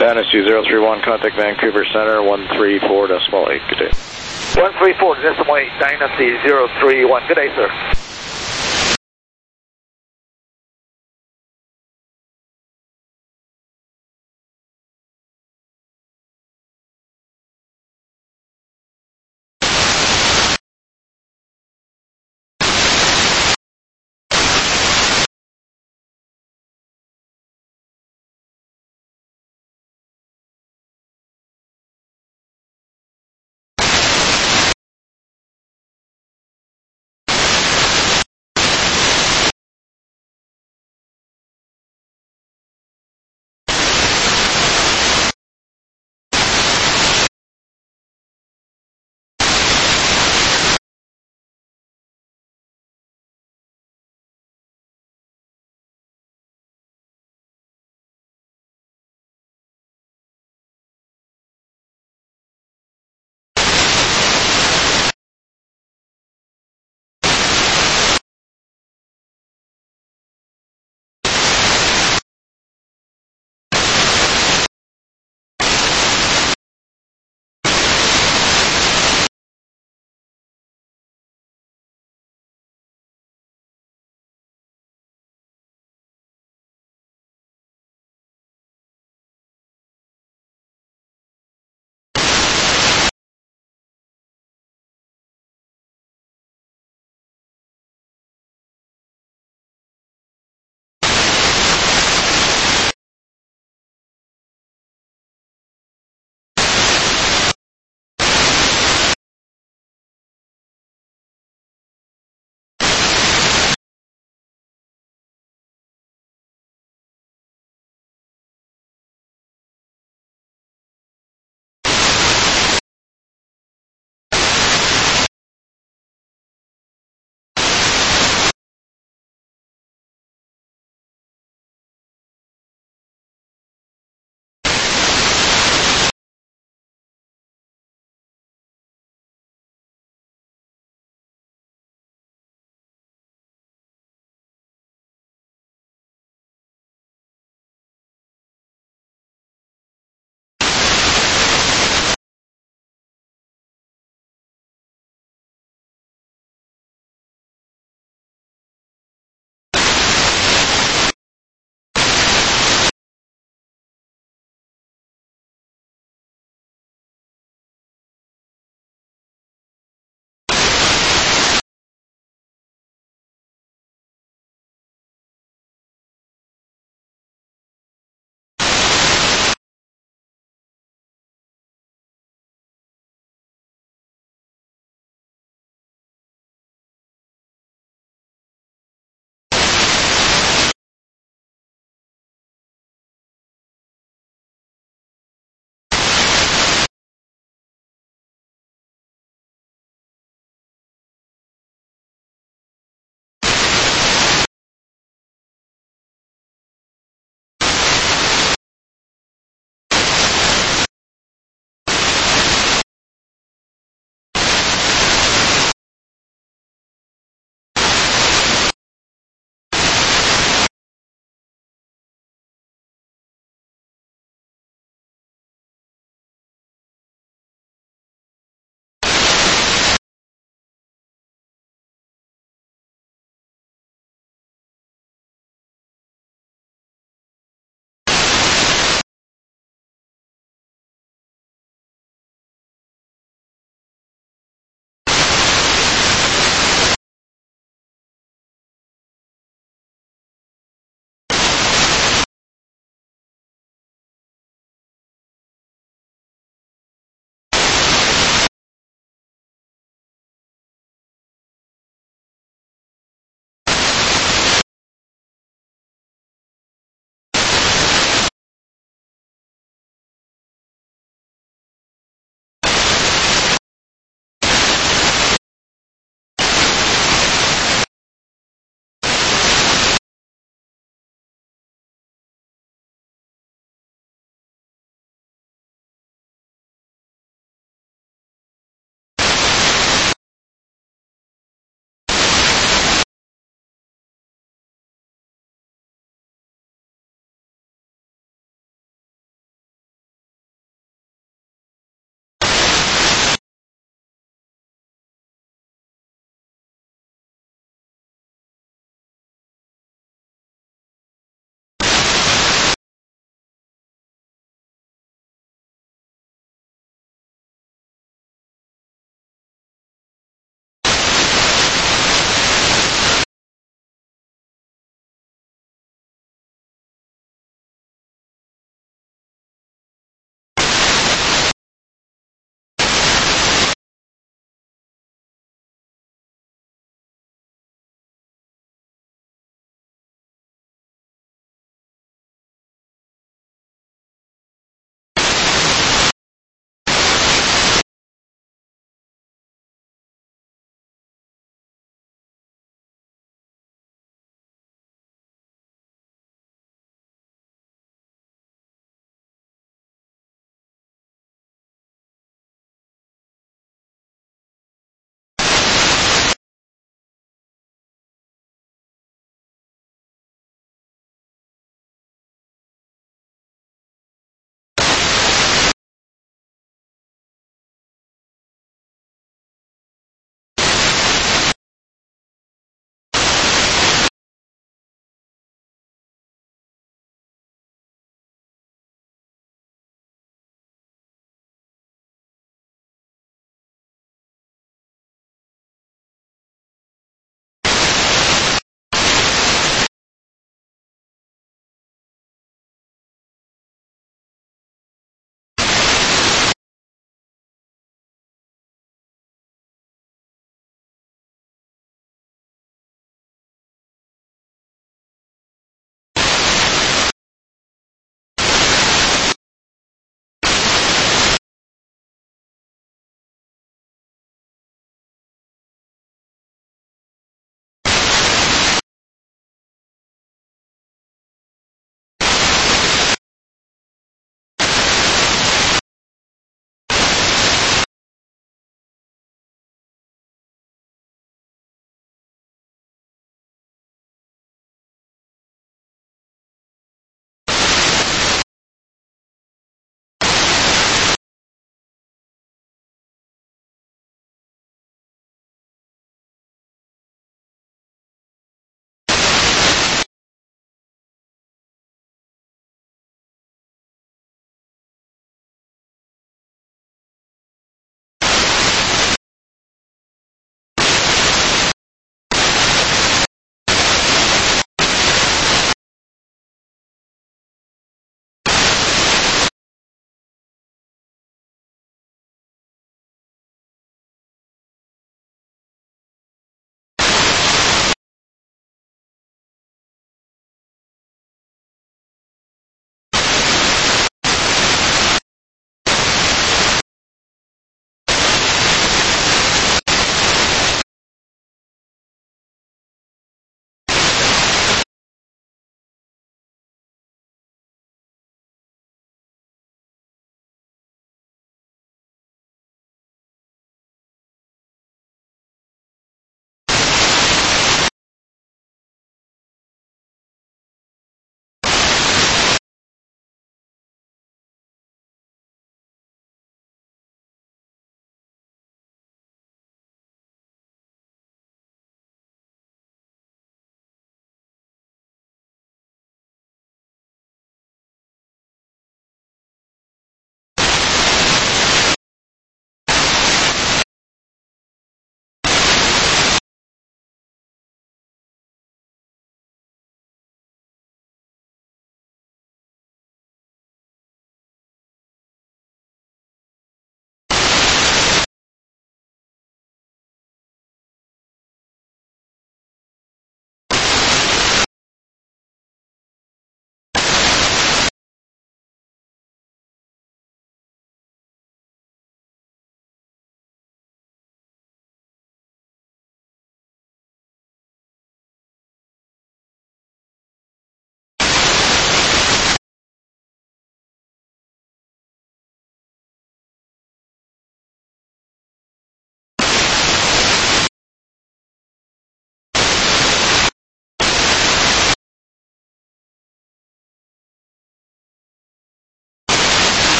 Dynasty zero three one, contact Vancouver Center, one three four decimal eight. Good day. one three four decimal eight, Dynasty zero three one. Good day, sir.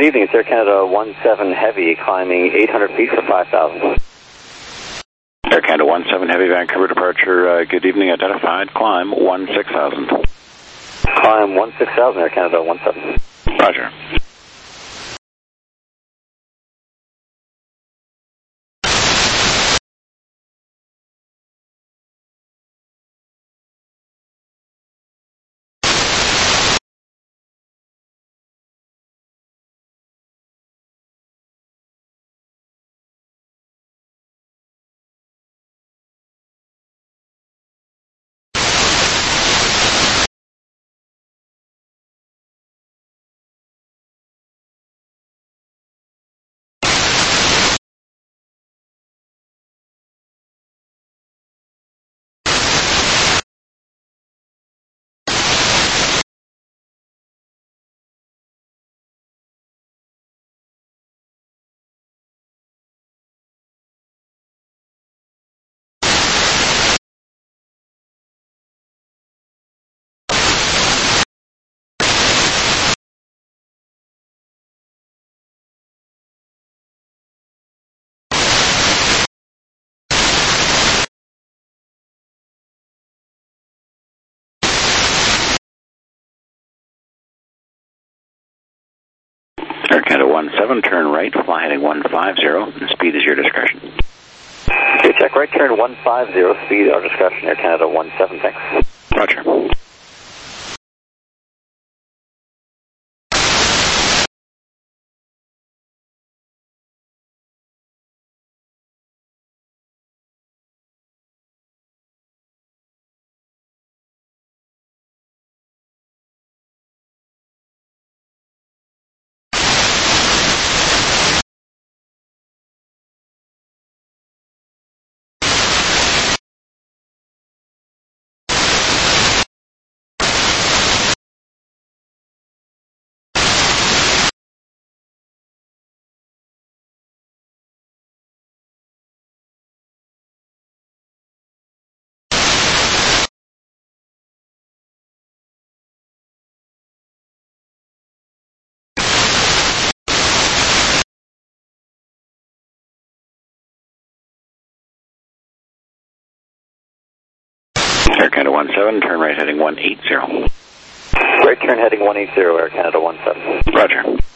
Good evening, it's Air Canada one seven Heavy, climbing eight hundred feet for five thousand. Air Canada one seven Heavy, Vancouver departure, uh, good evening, identified, climb one six thousand. Climb one six thousand, Air Canada one seven. Roger. Air Canada one seven, turn right, fly heading one five zero, and speed is your discretion. Okay, check right, turn one five zero, speed our discretion, Air Canada one seven, thanks. Roger. Air Canada one seven, turn right heading one eight zero. Right turn heading one eight zero, Air Canada one seven. Roger.